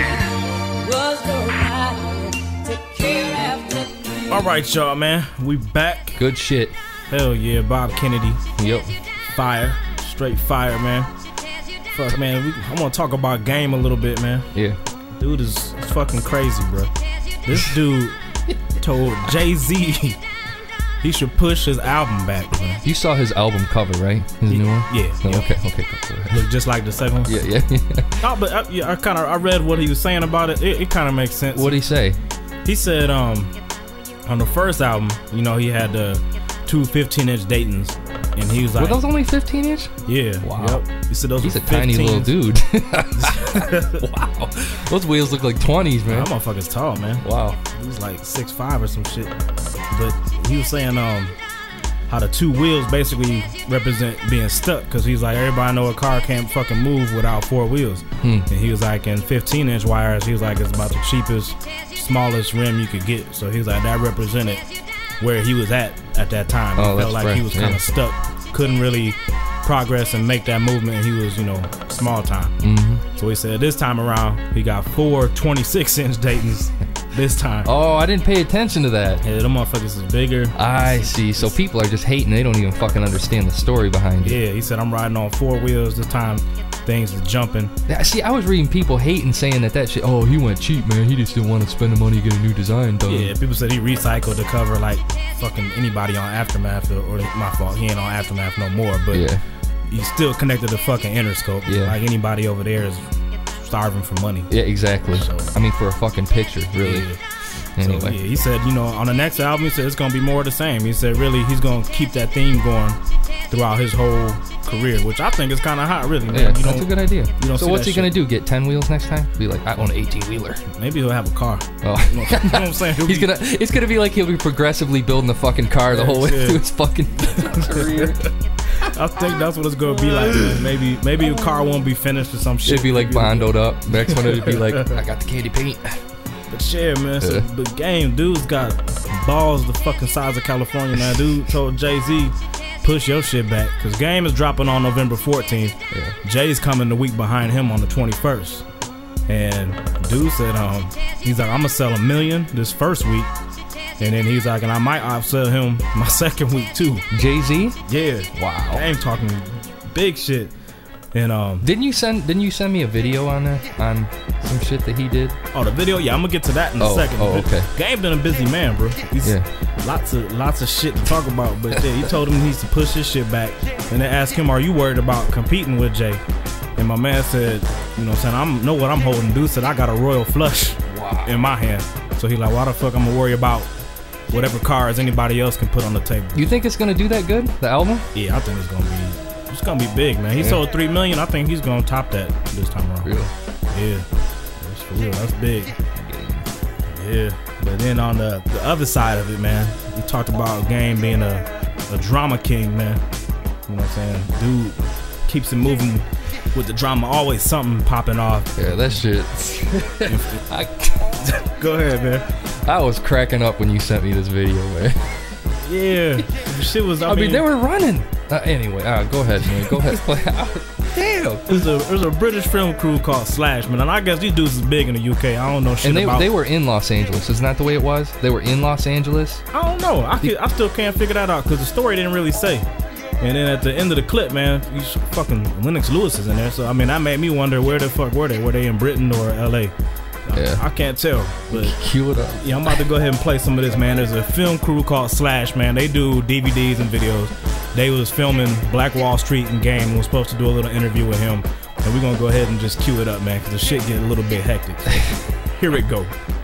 All right, y'all, man. We back. Good shit. Hell yeah, Bob Kennedy. Yep. Fire. Straight fire, man. Fuck, man. We, I want to talk about Game a little bit, man. Yeah. Dude is is fucking crazy, bro. This dude told Jay-Z he should push his album back, man. You saw his album cover, right? His new one? Yeah. Oh, yeah. okay, okay, go ahead. Look just like the second one. Yeah, yeah, yeah. Oh, but I, yeah, I kind of I read what he was saying about it. It, it kind of makes sense. What'd he say? He said, um, on the first album, you know, he had the two fifteen-inch Daytons, and he was like, Were those only fifteen inch? yeah, Wow. Yep. He said those He's were a tiny little fifteens. dude. Wow. Those wheels look like twenties, man. That motherfucker's tall, man. Wow. He was like six five or some shit. But he was saying um how the two wheels basically represent being stuck, because he's like, everybody know a car can't fucking move without four wheels. Hmm. And he was like, in fifteen inch wires, he was like, it's about the cheapest, smallest rim you could get. So he was like, that represented where he was at at that time. He Oh, felt that's like fresh, he was kind yeah. of stuck, couldn't really progress and make that movement, and he was, you know, small time. Mm-hmm. So he said this time around he got four twenty-six inch Daytons this time. Oh, I didn't pay attention to that. Yeah, them motherfuckers is bigger. I see. So people are just hating. They don't even fucking understand the story behind it. Yeah, he said I'm riding on four wheels this time. Things is jumping. Yeah, see, I was reading people hating, saying that that shit. Oh, he went cheap, man. He just didn't want to spend the money to get a new design done. Yeah, people said he recycled the cover like fucking anybody on Aftermath, or, or my fault, he ain't on Aftermath no more. But Yeah. he's still connected to fucking Interscope. Yeah. Like anybody over there is starving for money. Yeah, exactly. So- I mean, for a fucking picture, really. Yeah. Anyway. So, yeah, he said, you know, on the next album, he said it's gonna be more of the same. He said, really, he's gonna keep that theme going throughout his whole career, which I think is kind of hot, really. Man. Yeah, you that's a good idea. You don't so see what's that he gonna shit. do? Get ten wheels next time? Be like, I own an eighteen wheeler. Maybe he'll have a car. Oh, You know what I'm saying? He'll he's be- gonna. It's gonna be like he'll be progressively building the fucking car the whole way Yeah. through his fucking career. I think that's what it's gonna be like, man. Maybe maybe the car won't be finished or some shit. It'd be like bondoed up. Next one it'd be like, I got the candy paint. But shit, man, it's a Yeah. big game. Dude's got balls the fucking size of California, man. Dude told Jay-Z, push your shit back. Because Game is dropping on November fourteenth. Yeah. Jay's coming the week behind him on the twenty-first. And dude said, um, he's like, I'm going to sell a million this first week. And then he's like, and I might upsell him my second week too. Jay-Z? Yeah. Wow. Game talking big shit. And um, Didn't you send? Didn't you send me a video on that on some shit that he did? oh, the video, yeah, I'm gonna get to that in a Oh, second. oh, okay. Game been a busy man, bro. He's Yeah. lots of lots of shit to talk about, but yeah, he told him he needs to push his shit back. And they asked him, "Are you worried about competing with Jay?" And my man said, "You know, what I'm saying I know what I'm holding." Dude said, "I got a royal flush in my hand." So he like, "Why the fuck I'm gonna worry about whatever cars anybody else can put on the table?" You think it's gonna do that good? The album? Yeah, I think it's gonna be it's gonna be big, man. He Yeah. sold three million. I think he's gonna top that this time around. Really? Yeah, that's for real. That's big. Yeah, but then on the, the other side of it, man, we talked about Game being a, a drama king, man. You know what I'm saying? Dude keeps it moving with the drama. Always something popping off. Yeah, that shit. I, Go ahead, man. I was cracking up when you sent me this video, man. Yeah, the shit was. I, I mean, they were running. Uh, anyway, uh, go ahead, man. Go ahead. Play. Damn. There's a there's a British film crew called Slash, man, and I guess these dudes is big in the U K. I don't know shit And they about. they were in Los Angeles. Isn't that the way it was? They were in Los Angeles. I don't know. I could, I still can't figure that out because the story didn't really say. And then at the end of the clip, man, you sh- fucking Lennox Lewis is in there. So I mean, that made me wonder where the fuck were they? Were they in Britain or L A? Yeah. I can't tell. But Cue it up. yeah, I'm about to go ahead and play some of this, man. There's a film crew called Slash, man. They do D V Ds and videos. They was filming Black Wall Street and Game. We was supposed to do a little interview with him. And we're going to go ahead and just cue it up, man, because the shit get a little bit hectic. So, here it go.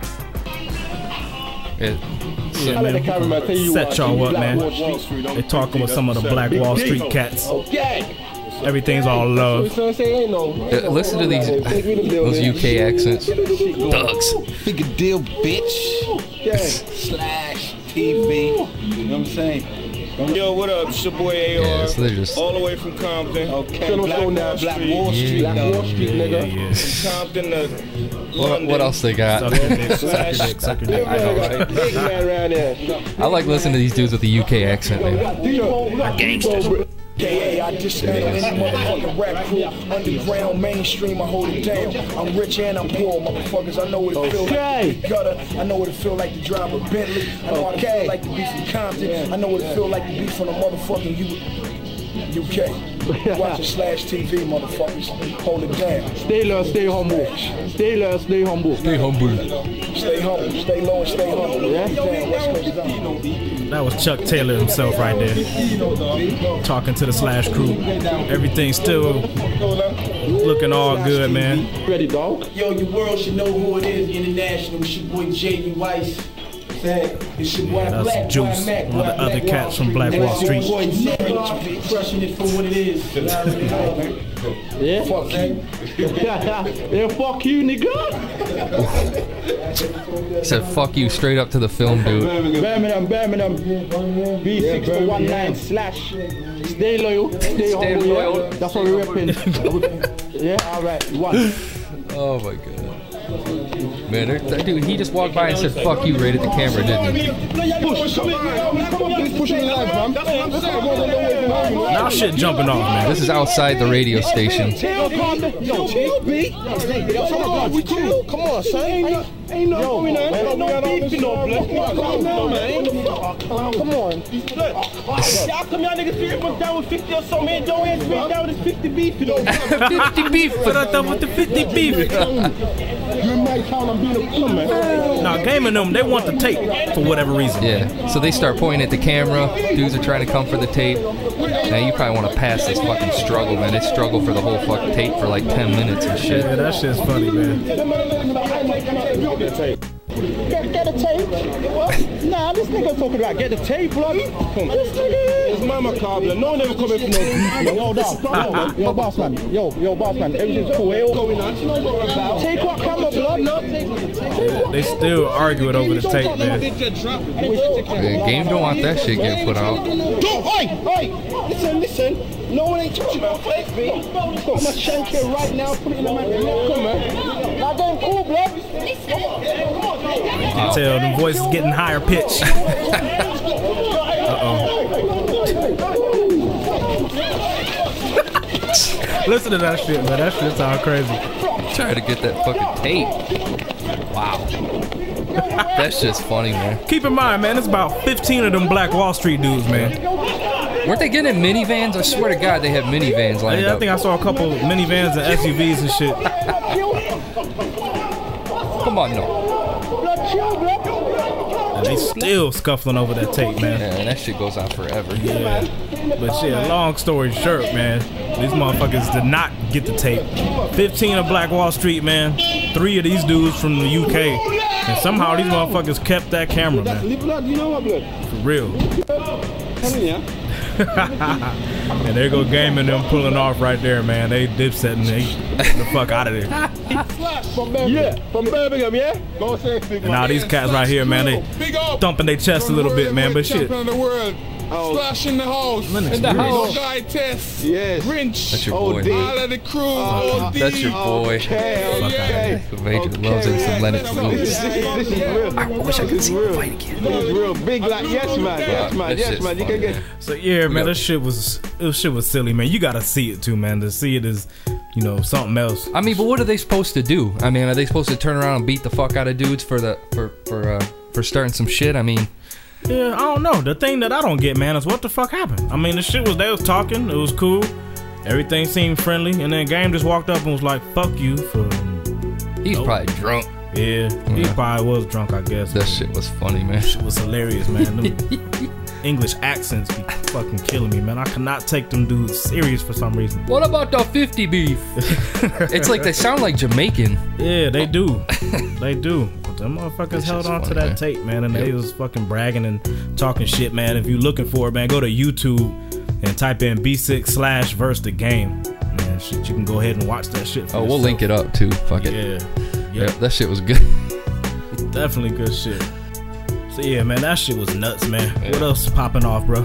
It, Yeah, man, we can set y'all up, man. They talking with some of the Black Wall Street cats. Everything's all love. uh, listen to these those U K accents. Thugs. Big a deal, bitch. Slash T V. You know what I'm saying? Yo, what up? It's your boy A R. Yeah, so they're just All the way from Compton. Okay, Black Black, Wall Black Street. Wall Street, Yeah. Black Wall Street, Yeah, nigga. yeah. From Compton to what, London. what else they got? Suck your dick, suck your dick, suck your dick. I know, right? Big man around there. I like listening to these dudes with the U K accent, man. Gangsters. K A, I dismantle any motherfucking rap crew. Underground, mainstream, I hold it down. I'm rich and I'm poor, motherfuckers. I know what it feels like to be gutter. I know what it feel like to drive a Bentley. I know what it feel like to be from Compton. I know what it feel like to be from the motherfucking U- UK. Watching Slash T V, motherfuckers. Hold it down. Stay low, stay humble. Stay low, stay humble. Stay humble. Stay humble, stay low, and stay humble. Yeah. Damn, what's goes down? That was Chuck Taylor himself right there. Talking to the Slash crew. Everything's still looking all good, man. Ready, dog? Yo, your world should know who it is. International. It's your boy J D Weiss. It's your boy Yeah, that's Black Juice, Boy Mac, one of the Black other Wall cats from Street. Black Wall That's your Street. boy Zach, crushing it for what it is. You already know, man. Yeah? Fuck you. Yeah, fuck you, nigga. He said, fuck you, straight up to the film, dude. Birmingham, Birmingham. B six one nine slash. Stay loyal, stay, Stay humble. loyal. Yeah? That's what we're repping. Yeah, alright, one. Oh my god. Man, there- that dude, he just walked by and said, fuck you, right at the camera, didn't he? Push. Come on, he's pushing live, man. Now shit jumping off, man. This is outside the radio station. Yo, chill, B. We cool. Come on, son. Ain't ain't no going on. Ain't no beefing, no blood. Calm down, man. Ain't no Come on. Y'all come y'all niggas figure us down with fifty or so, man. Don't ask me down with fifty beef, you know. fifty beef. Put up with the fifty beef. You're in my town. I'm being a fool, man. Now, Game and them, they want the tape for whatever reason. Yeah, so they start pointing at the camera. Dudes are trying to come for the tape. Now you probably want to pass this fucking struggle, man. They struggle for the whole fucking tape for like ten minutes and shit. Yeah, that shit's funny, man. Get, get the tape. What? Nah, this nigga talking about get the tape, blood. Come. This nigga. It's mama car, blood. No one ever coming for no beef. Yo, dog. Yo, boss man. Yo, yo, boss man. Everything's cool. Hey, Going on. take what camera, blood. Yeah, they still arguing over the tape, man. The game don't want that shit getting put out. Don't, oi, oi. Listen, listen. No one ain't touching my face, B. I'm gonna shank here right now. Put it in the man. Come on. Now going cool, blood. You can tell the voice is getting higher pitch. Uh-oh. Listen to that shit, man. That shit sound crazy. Trying to get that fucking tape. Wow. That's just funny, man. Keep in mind, man, it's about fifteen of them Black Wall Street dudes, man. Weren't they getting in minivans? I swear to God, they have minivans lined Yeah, I up. think I saw a couple minivans and S U Vs and shit. Come on, no. And they still scuffling over that tape, man. Yeah, and that shit goes on forever. Yeah. But shit, long story short, man, these motherfuckers did not get the tape. fifteen of Black Wall Street, man. Three of these dudes from the U K. And somehow these motherfuckers kept that camera, man. You know what, blood? For real. Yeah. And there go Game and them pulling off right there, man. They dipsetting, they get the fuck out of there. From Birmingham. Yeah, from Birmingham, yeah? Go say big And now these cats right here, man, they thumping their chest a little bit, man, but shit. The world. Oh. Splash in the house. In the house. Guy test. Yes. Grinch. That's your boy. All of the crew. Uh, O D. That's your boy. Okay, okay. The Major Okay. loves him some Lennox This, Lewis. this, this is real. I wish I could see him fight again. This is real big like yes man, yes man, That yes shit's man. You funny, can get So yeah, man, this shit was this shit was silly, man. You gotta see it too, man. To see it is, you know, something else. I mean, but what are they supposed to do? I mean, are they supposed to turn around and beat the fuck out of dudes for the for for uh, for starting some shit? I mean, Yeah, I don't know. The thing that I don't get, man, is what the fuck happened. I mean, the shit was they was talking, it was cool, everything seemed friendly, and then Game just walked up and was like, "Fuck you for." he's Nope. probably drunk. Yeah, he Yeah. probably was drunk, I guess. That shit was funny, man. Shit was hilarious, man. Them English accents be fucking killing me, man. I cannot take them dudes serious for some reason. What about the fifty beef? It's like they sound like Jamaican. Yeah, they do. They do. Them motherfuckers That's held just on to funny, that man. tape, man, and Yep. they was fucking bragging and talking shit, man. If you looking for it, man, go to YouTube and type in B six slash verse the game. Man, shit, you can go ahead and watch that shit for Oh, we'll yourself. link it up too. Fuck it. Yeah. Yeah, Yeah, that shit was good. definitely good shit. So yeah, man, that shit was nuts, man. Yeah. What else popping off, bro?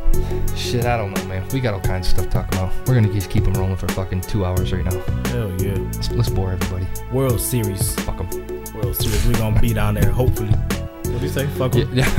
Shit, I don't know, man. We got all kinds of stuff to talk about. We're gonna just keep them rolling for fucking two hours right now. Hell yeah. Let's, let's bore everybody. World Series. Fuck them. World Series. We gonna be down there, hopefully. What do you say? Fuck 'em? Yeah,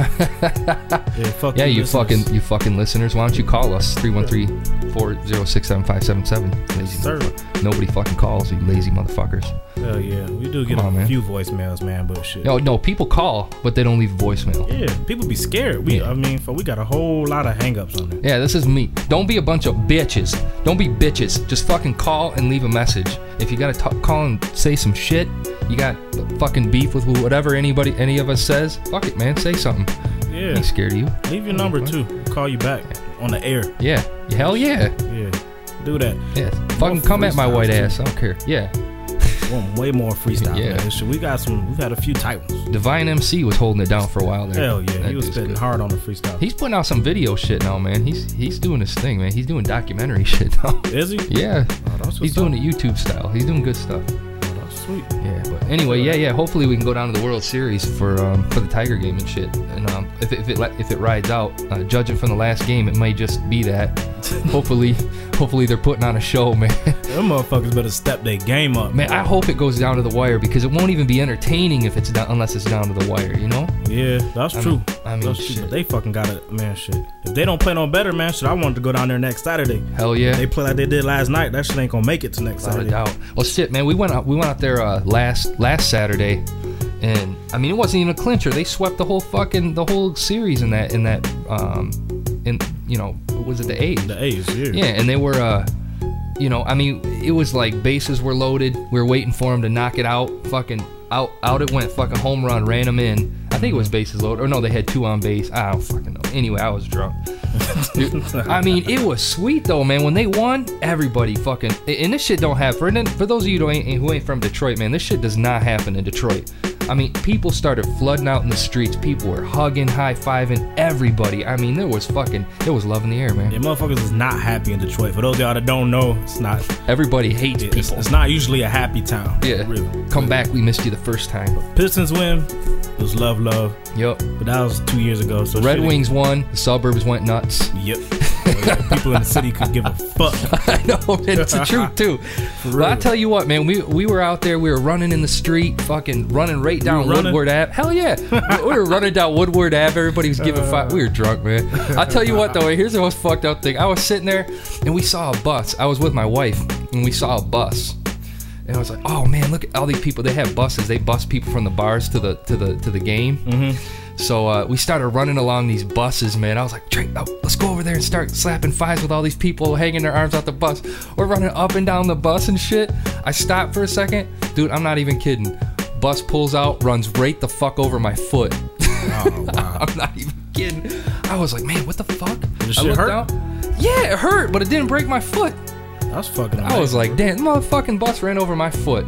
Yeah, fuck yeah, you listeners. fucking, you fucking listeners. Why don't you call us? three one three, four oh six, seven five seven seven. Lazy Sir. motherfucker. Nobody fucking calls, you lazy motherfuckers. Hell yeah. We do get Come a on, man. few voicemails, man, but shit. No, no, people call, but they don't leave voicemail. Yeah, people be scared. We, Yeah. I mean, for we got a whole lot of hangups on it. Yeah, this is me. Don't be a bunch of bitches. Don't be bitches. Just fucking call and leave a message. If you gotta talk, call and say some shit, you got fucking beef with whatever anybody, any of us says, fuck it, man. Say something. I Yeah, ain't scared of you. leave your number too. We'll call you back on the air. Yeah. Hell yeah. Yeah, do that. Yeah. Fucking come at my freestyles, white too. ass. I don't care. Yeah. Want way more freestyle. Yeah. Man. Shit, we got some. We've had a few tight ones. Divine M C was holding it down for a while there. Hell yeah, That he was dude's spitting good. hard on the freestyle. He's putting out some video shit now, man. He's he's doing his thing, man. He's doing documentary shit now. Is he? Yeah. Oh, that's what's He's up. doing it YouTube style. He's doing good stuff. Oh, that's sweet. Yeah, but anyway, yeah, yeah. Hopefully we can go down to the World Series for um, for the Tiger game and shit. And um, if it, if it if it rides out, uh, judging from the last game, it might just be that. hopefully, hopefully they're putting on a show, man. Them motherfuckers better step their game up. Man, I hope it goes down to the wire because it won't even be entertaining if it's down unless it's down to the wire. You know? Yeah, that's I true. mean- I mean, that's true. shit. But they fucking got it, man. Shit. If they don't play no better, man, shit, I wanted to go down there next Saturday. Hell yeah. They play like they did last night. That shit ain't gonna make it to next Without a Saturday. doubt. Well, shit, man, we went out. We went out there uh, last last Saturday, and I mean, it wasn't even a clincher. They swept the whole fucking the whole series in that in that um in you know what was it the A's? The A's, yeah. Yeah, and they were uh, you know, I mean, it was like bases were loaded. We were waiting for them to knock it out. Fucking out out it went. Fucking home run, ran them in. I think it was bases loaded, or no, they had two on base. I don't fucking know. Anyway, I was drunk. Dude, I mean, it was sweet though, man. When they won, everybody fucking and this shit don't have for for those of you who ain't who ain't from Detroit, man. This shit does not happen in Detroit. I mean, people started flooding out in the streets. People were hugging, high-fiving everybody. I mean, there was fucking, there was love in the air, man. Yeah, motherfuckers is not happy in Detroit. For those of y'all that don't know, it's not. Everybody hates it's, people. It's not usually a happy town. Yeah. Really. Come back, we missed you the first time. Pistons win. It was love, love. Yep. But that was two years ago. So Red shit, Wings won. The suburbs went nuts. Yep. People in the city could give a fuck. I know, man. It's the truth, too. But I tell you what, man, we we were out there, we were running in the street, fucking running right down Woodward Ave. Hell yeah. we were running down Woodward Ave. Everybody was giving uh, five. We were drunk, man. I tell you what, though, here's the most fucked up thing. I was sitting there, and we saw a bus. I was with my wife, and we saw a bus. And I was like, oh, man, look at all these people. They have buses. They bus people from the bars to the to the, to the game. Mm-hmm. So uh, we started running along these buses, man. I was like, Drake, oh, let's go over there and start slapping fives with all these people hanging their arms out the bus. We're running up and down the bus and shit. I stopped for a second. Dude, I'm not even kidding. Bus pulls out, runs right the fuck over my foot. Oh, wow. I'm not even kidding. I was like, man, what the fuck? Did the I shit looked hurt? Down. Yeah, it hurt, but it didn't break my foot. That's fucking amazing. I was like, damn, the motherfucking bus ran over my foot.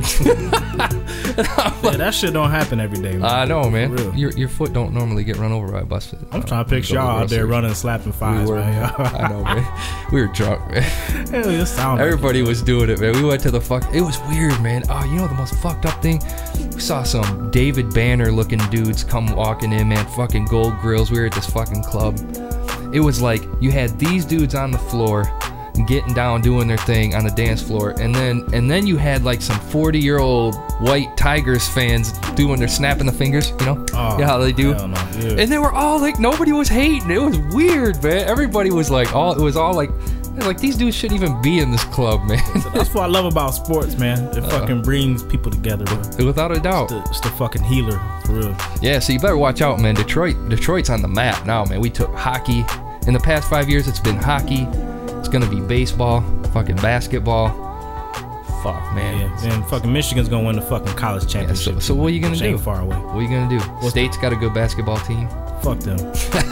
Yeah, that shit don't happen every day, man. I know, man. Your your foot don't normally get run over by a bus. I'm trying to picture y'all out there running, slapping fives, we were, man. I know, man. We were drunk, man. Hell, it sound Everybody like was doing it, man. We went to the fuck. It was weird, man. Oh, you know the most fucked up thing? We saw some David Banner looking dudes come walking in, man. Fucking gold grills. We were at this fucking club. It was like you had these dudes on the floor getting down doing their thing on the dance floor, and then and then you had like some forty year old white Tigers fans doing their snapping the fingers, you know, oh, you know how they do, no. Yeah. And they were all like, nobody was hating. It was weird, man. Everybody was like, all it was all like, it was like these dudes shouldn't even be in this club, man. That's what I love about sports, man. It uh, fucking brings people together, bro. Without a doubt. It's the, it's the fucking healer, for real. Yeah, so you better watch out, man. Detroit, Detroit's on the map now, man. We took hockey. In the past five years, it's been hockey. It's gonna be baseball, fucking basketball. Fuck, man. Yeah, and fucking Michigan's gonna win the fucking college championship. Yeah, so, so what are you gonna Which do? Ain't far away. What are you gonna do? What's State's got a good basketball team. Fuck them.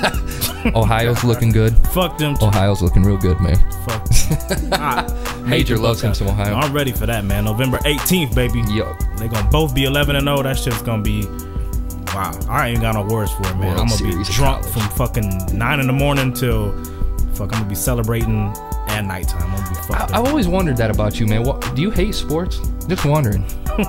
Ohio's looking good. Fuck them. Too. Ohio's looking real good, man. Fuck them. I Major loves him some Ohio. I'm ready for that, man. November eighteenth, baby. Yup. They gonna both be eleven and oh. That shit's gonna be. Wow. I ain't got no words for it, man. World I'm gonna Series be drunk from fucking nine in the morning till. Fuck, I'm gonna be celebrating at nighttime. I'm gonna be fucked I, I've always wondered that about you, man. What do you hate sports? Just wondering.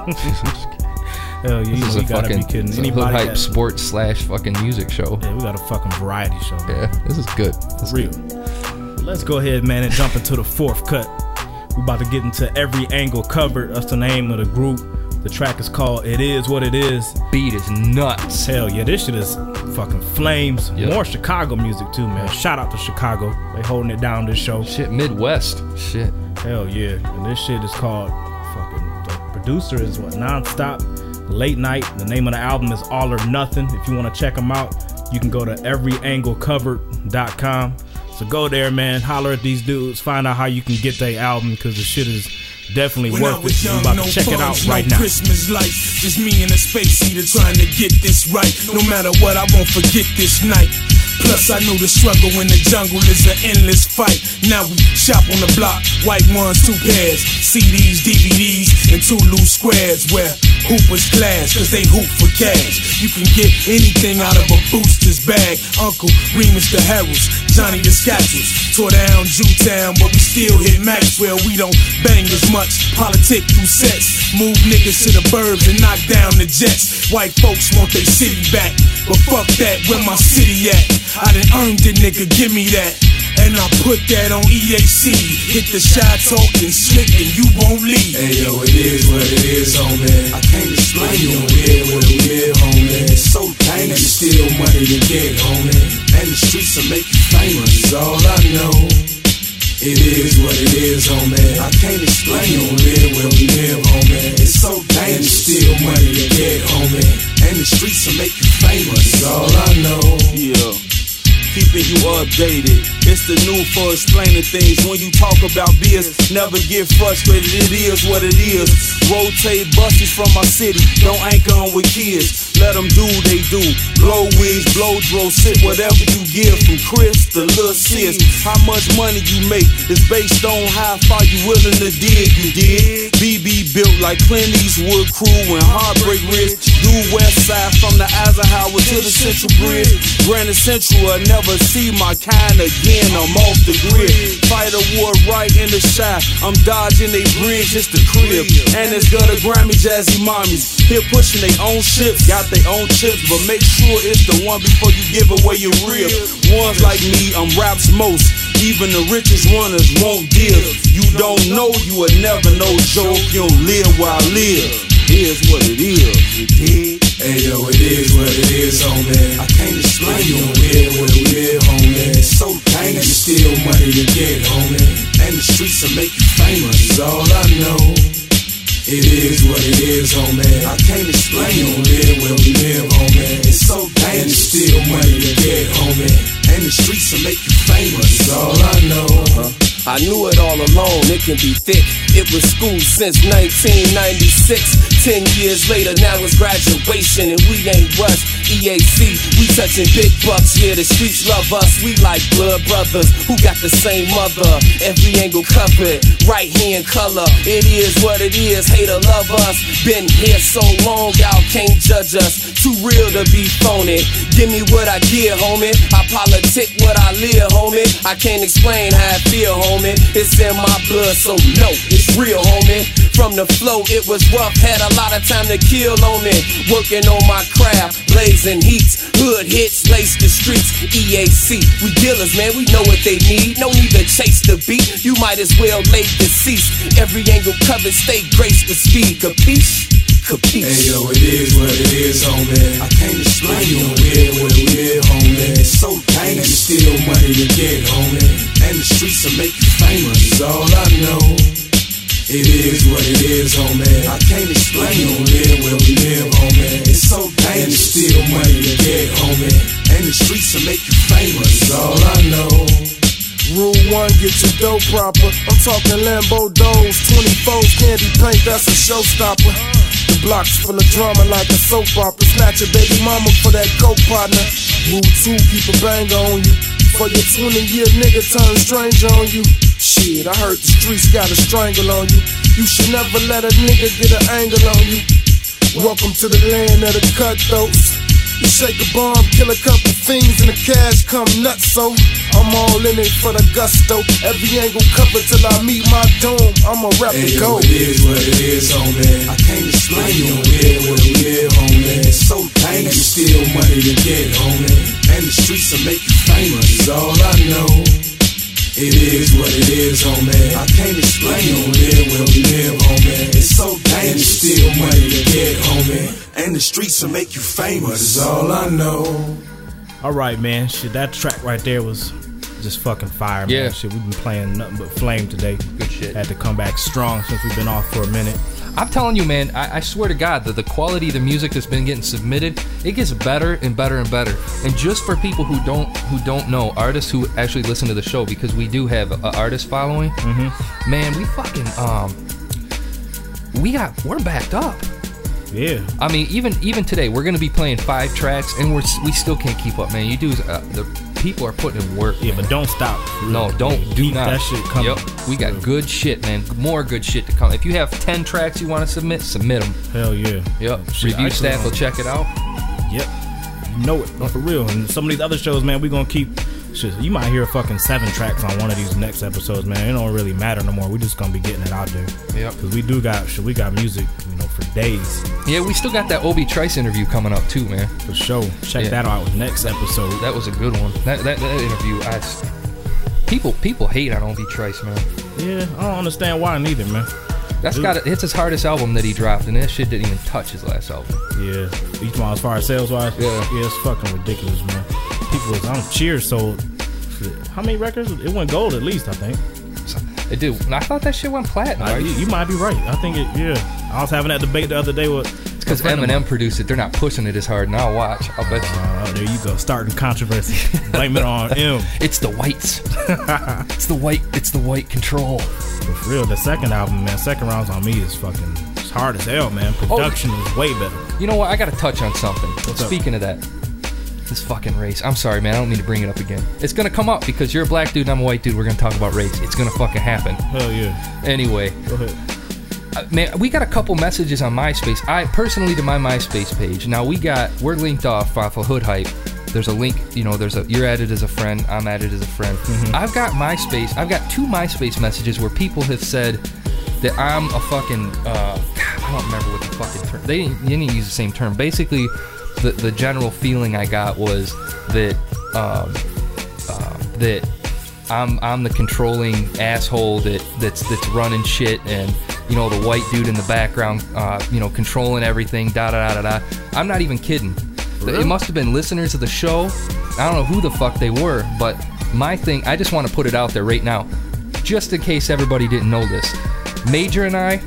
Hell yeah, you, this know, is you a gotta fucking be kidding. hood Anybody hype that, sports slash fucking music show. Yeah, we got a fucking variety show. Man. Yeah, this is good. This real. Good. Let's go ahead, man, and jump into the fourth cut. We about to get into every angle covered. That's the name of the group. The track is called It Is What It Is. Beat is nuts. Hell yeah, this shit is fucking flames. Yep. More Chicago music too, man. Shout out to Chicago. They holding it down this show. Shit, Midwest. Shit. Hell yeah. And this shit is called fucking, the producer is what, Nonstop Late Night. The name of the album is All or Nothing. If you want to check them out, you can go to every angle covered dot com. So go there, man. Holler at these dudes. Find out how you can get their album, because the shit is definitely when worth it. I'm about to check it out right no now. Christmas lights, just me and a space heater trying to get this right. No matter what, I won't forget this night. Plus I know the struggle in the jungle is an endless fight. Now we shop on the block, white ones, two pairs, C Ds, D V Ds, and two loose squares where hoopers clash, cause they hoop for cash. You can get anything out of a booster's bag. Uncle Remus the Heralds, Johnny the Scatchers, tore down Jewtown, but we still hit Maxwell. We don't bang as much, politic through sets. Move niggas to the burbs and knock down the jets. White folks want their city back, but fuck that, where my city at? I done earned it, nigga, give me that. And I put that on E A C. Hit the shot talking slick and you won't leave. Hey yo, it is what it is, homie. I can't explain you don't live where we live, homie. It's so dangerous, still money to get, homie. And the streets will make you famous, is all I know. It is what it is, homie. I can't explain you don't live where we live, homie. It's so dangerous, still money to get, homie. And the streets will make you famous, is all I know. Yeah. Keeping you updated. It's the new for explaining things. When you talk about beers, never get frustrated. It is what it is. Rotate buses from my city. Don't anchor on with kids. Let them do they do. Blow wigs, blow dro, sit whatever you give. From Chris to Lil Sis. How much money you make is based on how far you willing to dig. You dig? B B built like Clint Eastwood crew and Heartbreak Ridge. Due west side from the Eisenhower to the Central Bridge. Granite Central will never see my kind again. I'm off the grid. Fight a war right in the shot. I'm dodging they bridge, it's the crib. And it's gutter Grammy jazzy mommies. Here pushing their own ships, got their own chips. But make sure it's the one before you give away your rib. Ones like me, I'm raps most. Even the richest runners won't give. You don't know, you will never know. Joke, you don't live while I live. Here's what it is. Hey yo, it is what it is, homie. I can't explain you don't live what it is, homie. It's so dangerous, still money to get, homie. And the streets will make you famous, is all I know. It is what it is, homie. I can't explain you don't live where we live, homie. It's so dangerous, still money to get, homie. And the streets will make you famous, is all I know. Uh-huh. I knew it all along, it can be thick. It was school since nineteen ninety-six. Ten years later, now it's graduation, and we ain't rushed. E A C, we touching big bucks, yeah, the streets love us. We like blood brothers who got the same mother. Every angle covered, right hand color. It is what it is, hater love us. Been here so long, y'all can't judge us. Too real to be phony. Give me what I get, homie. I politic what I live, homie. I can't explain how I feel, homie. It's in my blood, so no, it's real, homie. From the flow, it was rough, had a lot of time to kill on it. Working on my craft, blazing heats, hood hits, lace the streets. E A C, we dealers, man, we know what they need. No need to chase the beat, you might as well lay deceased. Every angle covered, stay grace the speed, capiche? Capiche? Hey yo, it is what it is, homie. I can't explain you don't live what it is, homie. It's so dangerous, still money to get, homie. And the streets will make you famous, is all I know. It is what it is, homie. I can't explain you don't live where we live, homie. It's so dangerous, still money to get, homie. And the streets will make you famous, is all I know. Rule one, get your dough proper. I'm talking Lambo doors, twenty-fours, candy paint, that's a showstopper. The block's full of drama like a soap opera. Snatch your baby mama for that co-partner. Rule two, keep a banger on you. For your twenty-year nigga turn stranger on you. Shit, I heard the streets got a strangle on you. You should never let a nigga get an angle on you. Welcome to the land of the cutthroats. You shake a bomb, kill a couple things, and the cash come nuts, so I'm all in it for the gusto. Every angle covered till I meet my doom. I'ma rap hey, the go. It is what it is, homie. I can't explain you don't live what it is, homie. It's so dangerous, still money to get, homie. And the streets will make you famous, is all I know. It is what it is, homie. I can't explain you don't live where we live, homie. It's so dangerous, still money to get, homie. And the streets will make you famous, is all I know. All right, man. Shit, that track right there was just fucking fire, man. Yeah. Shit, we've been playing nothing but Flame today. Good shit. Had to come back strong since we've been off for a minute. I'm telling you, man, I, I swear to God that the quality of the music that's been getting submitted, it gets better and better and better. And just for people who don't who don't know, artists who actually listen to the show, because we do have an artist following, mm-hmm. man, we fucking um, we got we're backed up. Yeah. I mean, even even today, we're gonna be playing five tracks, and we're we still can't keep up, man. You do uh, the people are putting in work. Yeah, man. but don't stop. No, don't do Keep not. that shit coming. Yep, we got good shit, man. More good shit to come. If you have ten tracks you want to submit, submit them. Hell yeah. Yep. Shit, Review I staff can- will check it out. Yep. You know it. No, for real. And some of these other shows, man, we gonna keep. Shit, you might hear fucking seven tracks on one of these next episodes, man. It don't really matter no more. We just gonna be getting it out there. Yep. Cause we do got shit. We got music, you know, for days. Yeah, we still got that Obi Trice interview coming up too, man. For sure. Check Yeah. that out next episode. That was a good one. That that, that interview, I people people hate on Obi Trice, man. Yeah, I don't understand why neither, man. That's Dude. got it. It's his hardest album that he dropped, and that shit didn't even touch his last album. Yeah, each one as far as sales wise. Yeah, yeah, it's fucking ridiculous, man. People, I don't Cheers sold. How many records? It went gold at least, I think. It did. I thought that shit went platinum. Uh, you, you might be right. I think it. Yeah, I was having that debate the other day with. It's because Eminem produced it. They're not pushing it as hard now. Watch. I'll bet you. Uh, there you go. Starting controversy. Blame it on M. It's the whites. It's the white. It's the white control. But for real, the second album, man, Second Rounds on Me is fucking. It's hard as hell, man. Production oh, is way better. You know what? I got to touch on something. What's Speaking up? of that. This fucking race. I'm sorry, man. I don't mean to bring it up again. It's gonna come up because you're a black dude and I'm a white dude. We're gonna talk about race. It's gonna fucking happen. Hell yeah. Anyway, Go ahead. Uh, man, we got a couple messages on MySpace. I personally to my MySpace page. Now we got we're linked off off of Hood Hype. There's a link, you know. There's a you're added as a friend. I'm added as a friend. Mm-hmm. I've got MySpace. I've got two MySpace messages where people have said that I'm a fucking. Uh, God, I don't remember what the fucking term. They didn't, they didn't use the same term. Basically, the the general feeling I got was that um, uh, that I'm I'm the controlling asshole that that's that's running shit, and you know the white dude in the background, uh, you know, controlling everything. Da da da da da. I'm not even kidding. Really? It must have been listeners of the show. I don't know who the fuck they were, but my thing, I just want to put it out there right now, just in case everybody didn't know this. Major and I,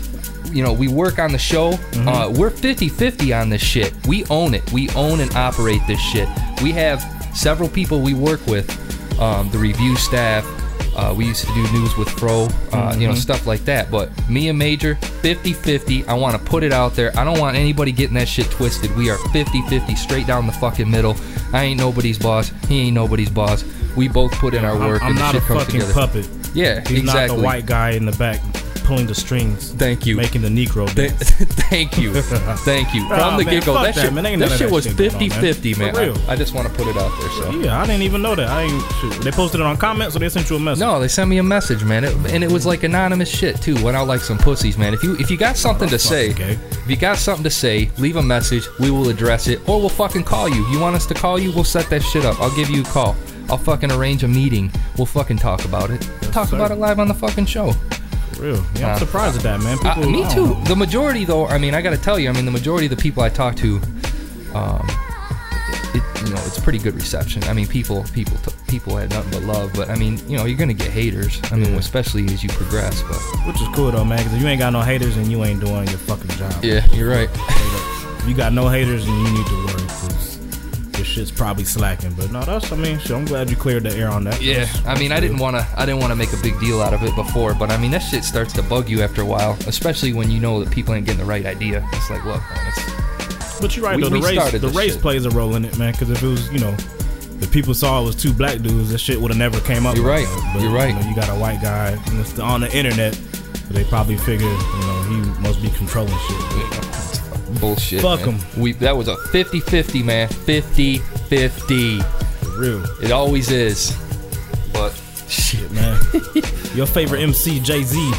you know, we work on the show. Mm-hmm. Uh, we're fifty-fifty on this shit. We own it. We own and operate this shit. We have several people we work with, um, the review staff. Uh, we used to do news with Fro, uh, mm-hmm. you know, stuff like that. But me and Major, fifty-fifty. I want to put it out there. I don't want anybody getting that shit twisted. We are fifty-fifty, straight down the fucking middle. I ain't nobody's boss. He ain't nobody's boss. We both put in our work, I'm, I'm and the not shit a comes fucking together. puppet. Yeah, He's exactly. not the white guy in the back pulling the strings. Thank you. Making the Negro Th- dance. Thank you. Thank you. From Oh, the man, get-go, fuck that, that, shit, man. Ain't that none of shit that was shit going on, man. fifty-fifty, man. For real. I, I just want to put it out there. So Yeah, I didn't even know that. I ain't, shoot. They posted it on comments, or they sent you a message? No, they sent me a message, man, it, and it was like anonymous shit too. Went out like some pussies, man. If you if you got something to say, gay. if you got something to say, leave a message. We will address it, or we'll fucking call you. You want us to call you? We'll set that shit up. I'll give you a call. I'll fucking arrange a meeting. We'll fucking talk about it. Yes, talk sir. about it live on the fucking show. For real. Yeah, I'm Uh, surprised at that, man. People, Uh, me I don't too. know. The majority, though, I mean, I got to tell you, I mean, the majority of the people I talk to, um, it, you know, it's pretty good reception. I mean, people, people, t- people had nothing but love. But I mean, you know, you're gonna get haters. I mean, Yeah. especially as you progress. But Which is cool though, man. Because if you ain't got no haters, and you ain't doing your fucking job. yeah, you're right. If you got no haters, and you need to worry, because your shit's probably slacking. But no, that's. I mean, shit, I'm glad you cleared the air on that. Yeah, That's- I mean, I didn't want to, I didn't want to make a big deal out of it before, but I mean, that shit starts to bug you after a while, especially when you know that people ain't getting the right idea. It's like, look, man, it's. But you're right We- though. we The race, started the this race shit. plays a role in it, man. Because if it was, you know, if people saw it was two black dudes, that shit would have never came up. You're like right. that. But, You're right. You know, you got a white guy and it's on the internet. So they probably figured, you know, he must be controlling shit. Bullshit. Fuck man. 'em. We that was a fifty-fifty, man. fifty-fifty. For real. It always is. But shit, man. Your favorite M C, Jay-Z,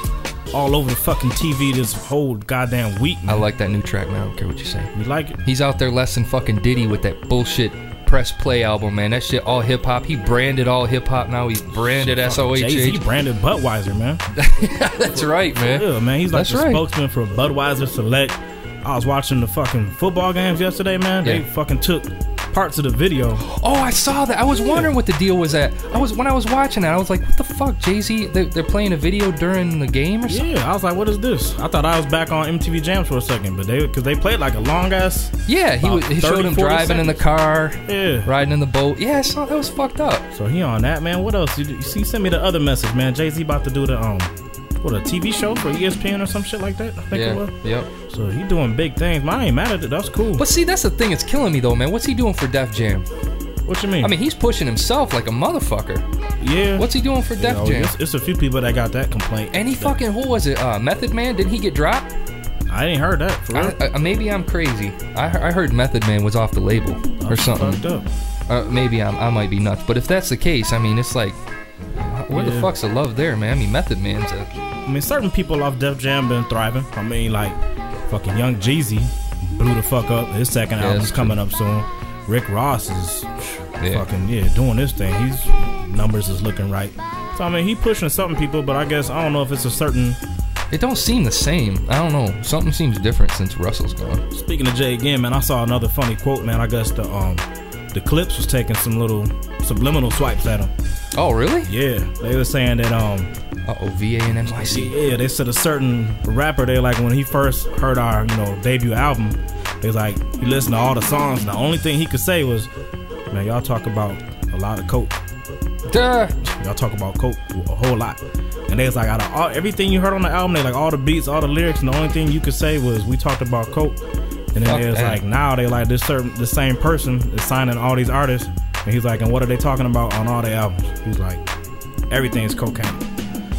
all over the fucking T V this whole goddamn week, man. I like that new track, man. I don't care what you say. You like it? He's out there less than fucking Diddy with that bullshit press play album, man. That shit all hip hop. He branded all hip hop now. He's branded S O H H. Jay-Z branded Budweiser, man. That's right, man. Yeah, man. He's like That's the right. spokesman for Budweiser Select. I was watching the fucking football games yesterday, man. They Yeah. fucking took parts of the video. Oh, I saw that. I was wondering what the deal was at. I was when I was watching that. I was like, "What the fuck, Jay-Z? They're, they're playing a video during the game or something?" Yeah, I was like, "What is this?" I thought I was back on M T V Jams for a second, but they because they played like a long ass. Yeah, he about was, he thirty, showed him forty driving in the seconds. car, Yeah, riding in the boat. Yeah, I saw that was fucked up. So he on that, man. What else? You, you see, send me the other message, man. Jay-Z about to do the um, what a T V show for E S P N or some shit like that. I think Yeah, it was. yep. So he doing big things. Man, I ain't mad at it. That's cool. But see, that's the thing. It's killing me though, man. What's he doing for Def Jam? What you mean? I mean, he's pushing himself like a motherfucker. Yeah. What's he doing for Def You know, Jam? It's, it's a few people that got that complaint. And he fucking, who was it? Uh, Method Man? Didn't he get dropped? I ain't heard that. For real. I, I, maybe I'm crazy. I, he- I heard Method Man was off the label or That's something. fucked up. Uh, maybe I'm, I might be nuts. But if that's the case, I mean, it's like, where the Yeah. fuck's the love there, man? I mean, Method Man's a... I mean, certain people off Def Jam been thriving. I mean, like fucking Young Jeezy blew the fuck up. His second Yeah, album's that's coming up soon. Rick Ross is Yeah. fucking yeah doing this thing. He's numbers is looking right. So I mean, he pushing certain people, but I guess I don't know if it's a certain. It don't seem the same. I don't know. Something seems different since Russell's gone. Speaking of Jay again, man, I saw another funny quote, man. I guess the um the Clips was taking some little subliminal swipes at him. Oh, really? Yeah, they were saying that um. Uh-oh, V A and N Y C. Yeah, they said a certain rapper, they like when he first heard our, you know, debut album, they was like, he listened to all the songs, and the only thing he could say was, man, y'all talk about a lot of coke. Duh. Y'all talk about coke a whole lot. And they was like, out of all, everything you heard on the album, they like all the beats, all the lyrics, and the only thing you could say was, we talked about coke. And then Fuck they was that. like, now they like, this certain, the same person is signing all these artists, and he's like, and what are they talking about on all their albums? He's like, everything's cocaine.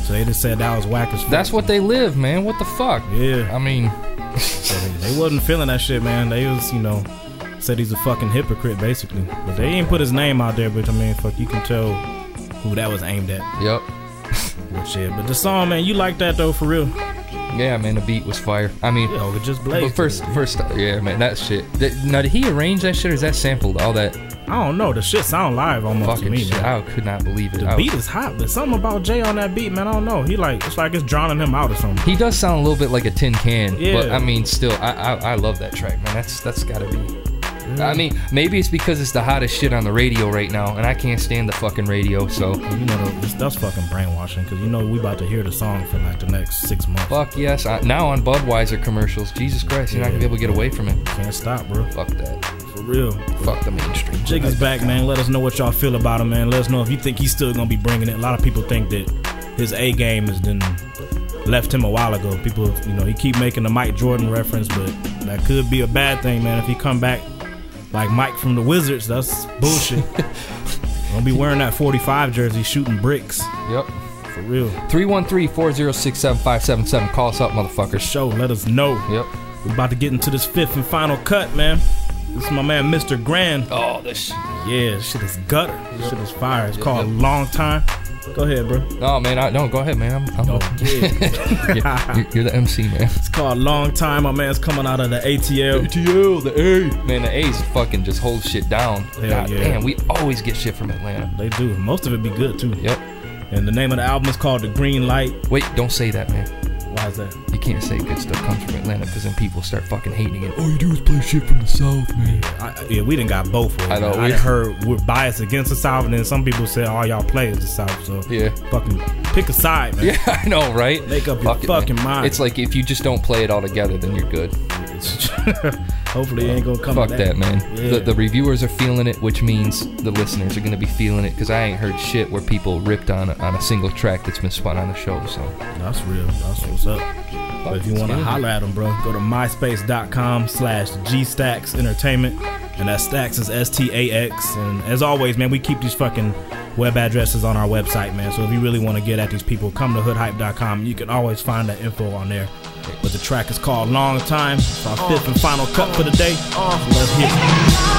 So they just said that was whack as fuck. That's what they live, man. What the fuck? Yeah. I mean, so they, they wasn't feeling that shit, man. They was, you know, said he's a fucking hypocrite, basically. But they ain't put his name out there, but I mean, fuck, you can tell who that was aimed at. Yep. But shit, but the song, man, you like that though, for real? Yeah, man, the beat was fire. I mean, Yo, it just blazed. but first, first, yeah, man, that shit. That, now, did he arrange that shit, or is that sampled? All that I don't know. The shit sound live almost fucking to me, shit. man. I could not believe it. The I beat was, is hot, but something about Jay on that beat, man, I don't know. He like, it's like it's drowning him out or something. he does sound a little bit like a tin can, Yeah. but I mean, still, I, I, I love that track, man. That's that's gotta be. I mean, maybe it's because it's the hottest shit on the radio right now, and I can't stand the fucking radio. So You know, that's, that's fucking brainwashing, because you know we about to hear the song for like the next six months. fuck yes. I, now on Budweiser commercials, Jesus Christ, you're not gonna be able to get away from it. Can't stop, bro. Fuck that. For real. Fuck the mainstream. Jig is back, man. Let us know what y'all feel about him, man. Let us know if you think he's still gonna be bringing it. A lot of people think that his A game has been left him a while ago. People, you know, he keep making the Mike Jordan reference, but that could be a bad thing, man. If he come back like Mike from the Wizards, that's bullshit. Don't be wearing that forty-five jersey shooting bricks. Yep. For real. three one three, four oh six, seven five seven seven. Call us up, motherfuckers. Show, let us know. Yep. We're about to get into this fifth and final cut, man. This is my man, Mister Grand. Oh, this. Yeah, this shit is gutter. This shit is fire. It's Yep, called yep. Long Time. Go ahead, bro. No, man, I, no, go ahead, man. I'm, I'm Oh, you're, you're the M C, man. It's called Long Time. My man's coming out of the A T L. A T L, the A. Man, the A's fucking just hold shit down. Hell God yeah. damn, we always get shit from Atlanta. They do. Most of it be good, too. Yep. And the name of the album is called The Green Light. Wait, don't say that, man. Why is that? You can't say good stuff comes from Atlanta, because then people start fucking hating it. All you do is play shit from the South, man. I, yeah, we done got both ways. I know, I we- done heard we're biased against the South, and then some people say all y'all play is the South. So Yeah. fucking pick a side, man. Yeah, I know, right? Make up your Fuck it, fucking man. mind. It's like if you just don't play it all together, then you're good. Hopefully it ain't gonna come Fuck to that, man. Yeah. The, the reviewers are feeling it, which means the listeners are gonna be feeling it, because I ain't heard shit where people ripped on on a single track that's been spun on the show. So That's real. That's what's up. But if you want to holler at them, bro, go to myspace.com slash gstacks entertainment. And that Stacks is S T A X. And as always, man, we keep these fucking web addresses on our website, man. So if you really want to get at these people, come to hood hype dot com. You can always find that info on there. But the track is called Long Time. It's our fifth and final cut for the day. So let's hit it.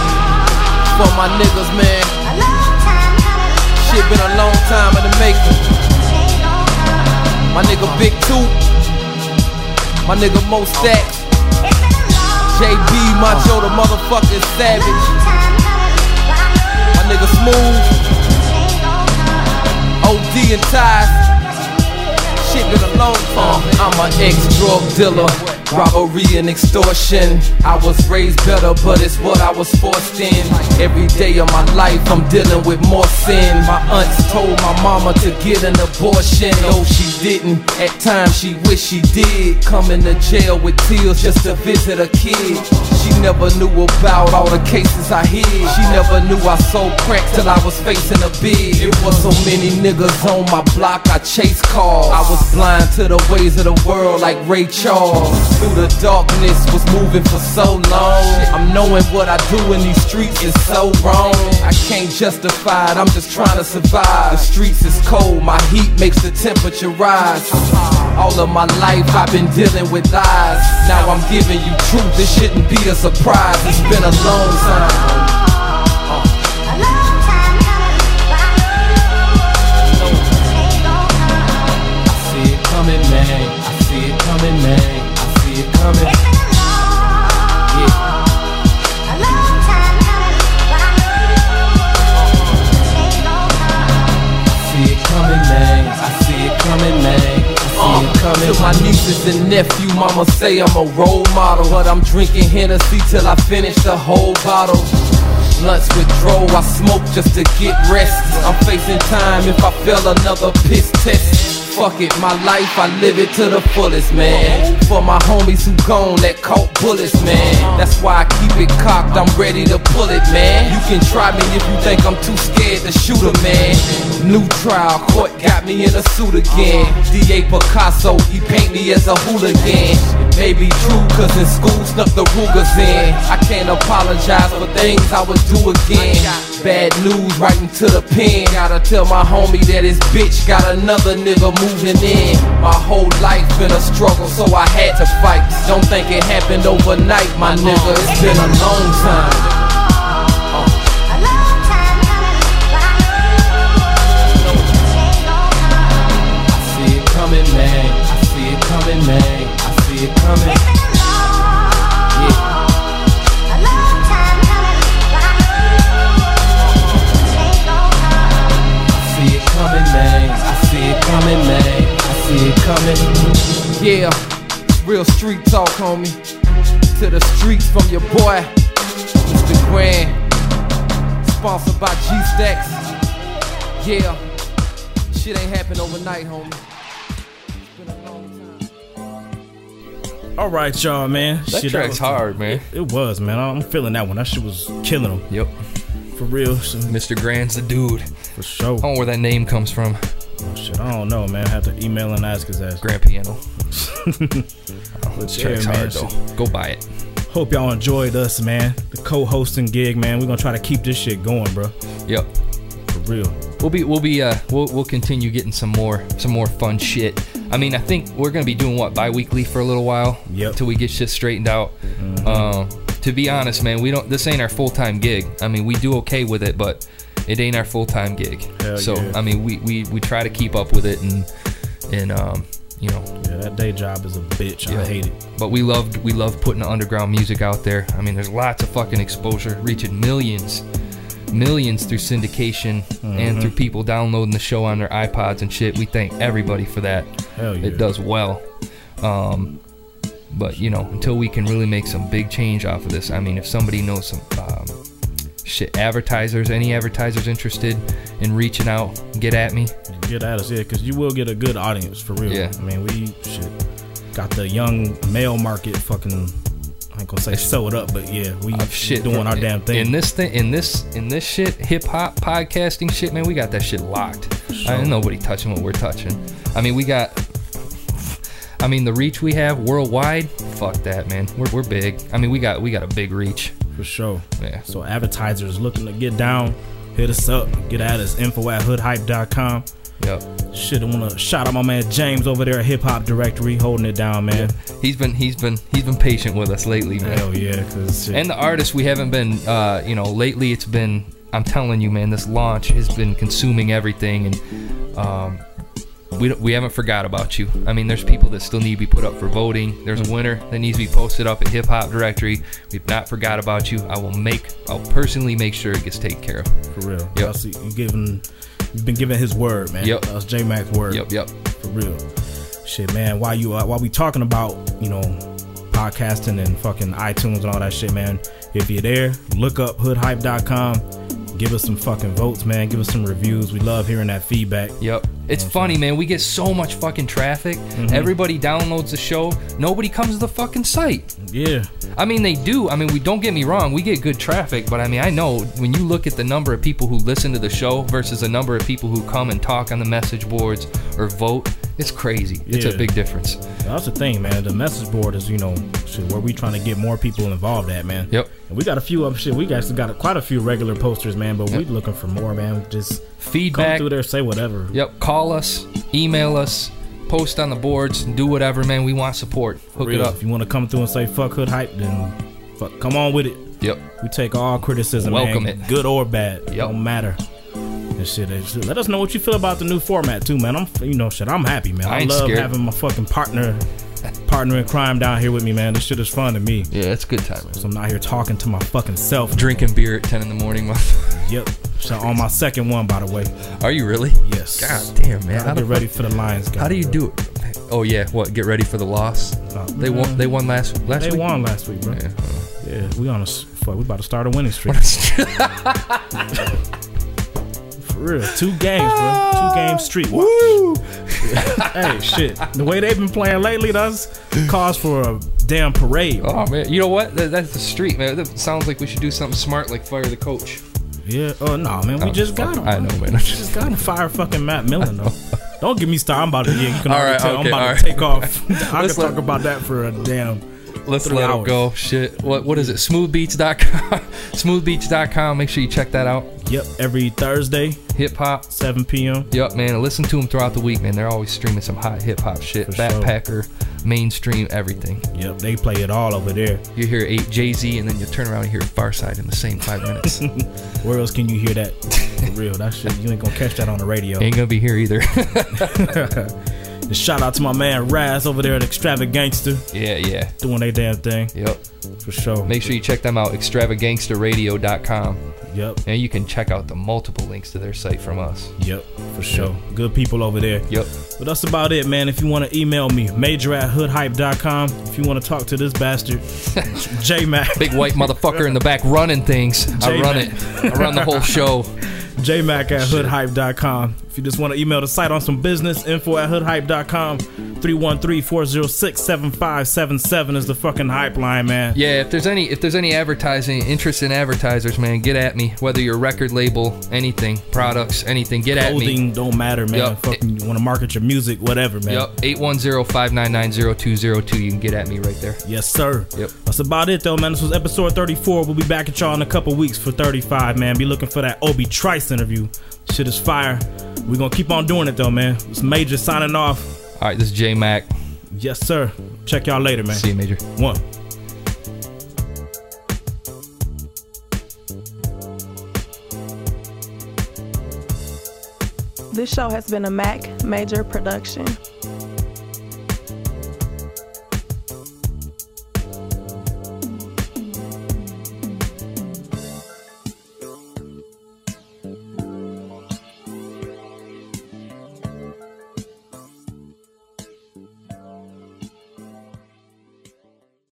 For my niggas, man. Shit been a long time in the making. My nigga Big Two. My nigga Mo Stacks. J B, Macho the motherfucking Savage. My nigga Smooth. O D and Ty. Shit been a long time. Uh, I'm an ex-drug dealer. Robbery and extortion. I was raised better, but it's what I was forced in. Every day of my life, I'm dealing with more sin. My aunts told my mama to get an abortion. No, she didn't. At times, she wished she did. Coming to jail with tears just to visit a kid. She never knew about all the cases I hid. She never knew I sold crack till I was facing a bid. It was so many niggas on my block, I chased cars. I was blind to the ways of the world like Ray Charles. Through the darkness, was moving for so long. I'm knowing what I do in these streets is so wrong. I can't justify it, I'm just trying to survive. The streets is cold, my heat makes the temperature rise. All of my life I've been dealing with lies. Now I'm giving you truth, this shouldn't be a surprise. It's been a long time. Coming, man. I see it coming, man. I see it coming. Yeah. I see it coming, man. I see it coming, man. I see it coming. To my nieces and nephew, mama say I'm a role model, but I'm drinking Hennessy till I finish the whole bottle. Blunts withdraw, I smoke just to get rest. I'm facing time if I fail another piss test. Fuck it, my life, I live it to the fullest, man. For my homies who gone that caught bullets, man. That's why I keep it cocked, I'm ready to pull it, man. You can try me if you think I'm too scared to shoot a man. New trial, court got me in a suit again. D A Picasso, he paint me as a hooligan. It may be true, cause in school snuck the Rugers in. I can't apologize for things I would do again. Bad news right into the pen. Gotta tell my homie that his bitch got another nigga moving moving in. My whole life been a struggle, so I had to fight. Don't think it happened overnight, my nigga. It's been a long time. Coming, man. I see it coming, man. I see it coming. Yeah. I see it coming, man. I see it coming, man. I see it coming. Yeah, real street talk, homie. To the streets from your boy, Mister Grand. Sponsored by G-Stacks. Yeah, shit ain't happen overnight, homie. All right, y'all, man. That shit, track's that was, hard, man. It, it was, man. I'm feeling that one. That shit was killing him. Yep. For real. So, Mister Grand's the dude. For sure. I don't know where that name comes from. Oh, shit, I don't know, man. I have to email and ask his ass. Grand Piano. But yeah, yeah, hard, man. though. Go buy it. Hope y'all enjoyed us, man. The co-hosting gig, man. We're gonna try to keep this shit going, bro. Yep. For real. We'll be we'll be uh we'll we'll continue getting some more some more fun shit. I mean, I think we're gonna be doing what bi-weekly for a little while. Yep. Till we get shit straightened out. Mm-hmm. Uh, to be honest, man, we don't. This ain't our full time gig. I mean, we do okay with it, but it ain't our full time gig. Hell so yeah. I mean, we, we we try to keep up with it and and um you know. Yeah, that day job is a bitch. Yeah. I hate it. But we love we love putting the underground music out there. I mean, there's lots of fucking exposure, reaching millions. Millions through syndication Mm-hmm. and through people downloading the show on their iPods and shit. We thank everybody for that. Hell yeah. It does well. Um, but you know, until we can really make some big change off of this, I mean, if somebody knows some um, shit, advertisers, any advertisers interested in reaching out, get at me. Get at us, yeah, because you will get a good audience for real. Yeah. I mean, we shit got the young male market fucking. I ain't gonna say sew it up, but yeah, we Uh, shit, doing our damn thing. In this thing, in this, in this shit, hip hop podcasting shit, man, we got that shit locked. Sure. I ain't nobody touching what we're touching. I mean, we got. I mean, the reach we have worldwide, fuck that, man. We're we're big. I mean, we got we got a big reach. For sure. Yeah. So advertisers looking to get down, hit us up. Get at us. Info at hood hype dot com. Yep. Shit, I want to shout out my man James over there at Hip Hop Directory, holding it down, man. He's been he's been he's been patient with us lately, man. Hell yeah, cause shit. And the artists we haven't been, uh, you know, lately it's been. I'm telling you, man, this launch has been consuming everything, and um, we don't, we haven't forgot about you. I mean, there's people that still need to be put up for voting. There's a winner that needs to be posted up at Hip Hop Directory. We've not forgot about you. I will make, I'll personally make sure it gets taken care of. For real. Yep. I see you giving, you've been giving his word, man. Yep. That's J Mac's word. Yep, yep. For real. Shit, man. While you, uh, while we talking about, you know, podcasting and fucking iTunes and all that shit, man. If you're there, look up hood hype dot com. Give us some fucking votes, man. Give us some reviews. We love hearing that feedback. Yep. It's funny, man. We get so much fucking traffic. Mm-hmm. Everybody downloads the show. Nobody comes to the fucking site. Yeah. I mean, they do. I mean, we don't get me wrong. We get good traffic, but I mean, I know when you look at the number of people who listen to the show versus the number of people who come and talk on the message boards or vote, it's crazy. It's Yeah. a big difference. That's the thing, man. The message board is, you know, shit, where we trying to get more people involved at, man. Yep. And we got a few of shit. We actually got a, quite a few regular posters, man. But Yep. we looking for more, man. Just feedback. Come through there, say whatever. Yep. Call us, email us, post on the boards, do whatever, man. We want support. Hook Real. it up. If you want to come through and say fuck hood hype, then fuck, come on with it. Yep. We take all criticism, Welcome man, it. good or bad. Yep. Don't matter. And shit, and shit. Let us know what you feel about the new format too, man. I'm, you know, shit. I'm happy, man. I I, ain't love scared. having my fucking partner, partner in crime down here with me, man. This shit is fun to me. Yeah, it's a good time. So I'm out here talking to my fucking self, drinking beer at ten in the morning. Yep. So on my second one, by the way. Are you really? Yes. God damn, man. Gotta get ready for the Lions game. How do you do it? Oh yeah, what? Get ready for the loss. Uh, they won. They won last last they week. They won last week, bro. Yeah, yeah we on a fuck. We about to start a winning streak. For real, two games, bro. Two game streak. Watch. Woo! Hey, shit. The way they've been playing lately, that's cause for a damn parade. Oh man, you know what? That, that's the street, man. That sounds like we should do something smart, like fire the coach. Yeah. Oh no, man. We oh, just fuck, got him. I know, man. We just got to fire fucking Matt Millen, though. Don't get me started. I'm about to. Yeah, you can all already right, tell. okay, I'm about all to right. take off. I can Let's talk let, about that for a damn let's Three let hours. him go. Shit. What what is it? smooth beats dot com. smooth beats dot com. Make sure you check that out. Yep, every Thursday, hip hop, seven p.m. Yep, man. And listen to them throughout the week, man. They're always streaming some hot hip hop shit. For sure. Backpacker, mainstream, everything. Yep, they play it all over there. You hear eight Jay-Z, and then you turn around and hear Farside in the same five minutes. Where else can you hear that? For real, that shit, you ain't gonna catch that on the radio. Ain't gonna be here either. Just shout out to my man Raz over there at Extravagangster. Yeah, yeah. Doing their damn thing. Yep. For sure. Make sure you check them out, extravagangster radio dot com. Yep. And you can check out the multiple links to their site from us. Yep, for sure. Good people over there. Yep. But that's about it, man. If you want to email me, major at hood hype dot com. If you want to talk to this bastard, J-Mac. Big white motherfucker in the back running things. I run it. I run the whole show. J-Mac at hood hype dot com. If you just want to email the site on some business, info at hood hype dot com. three one three, four zero six, seven five seven seven is the fucking hype line, man. Yeah, if there's any if there's any advertising interest in advertisers, man, get at me. Whether you're a record label, anything, products, anything, get Clothing at me. Clothing don't matter, man. Yep. Fucking you want to market your music, whatever, man. Yep. eight one zero, five nine nine, zero two zero two. You can get at me right there. Yes, sir. Yep. That's about it, though, man. This was episode thirty-four. We'll be back at y'all in a couple weeks for thirty-five, man. Be looking for that Obi Trice interview. Shit is fire. We're going to keep on doing it, though, man. It's Major signing off. All right, this is J-Mac. Yes, sir. Check y'all later, man. See you, Major. One. This show has been a Mac Major production.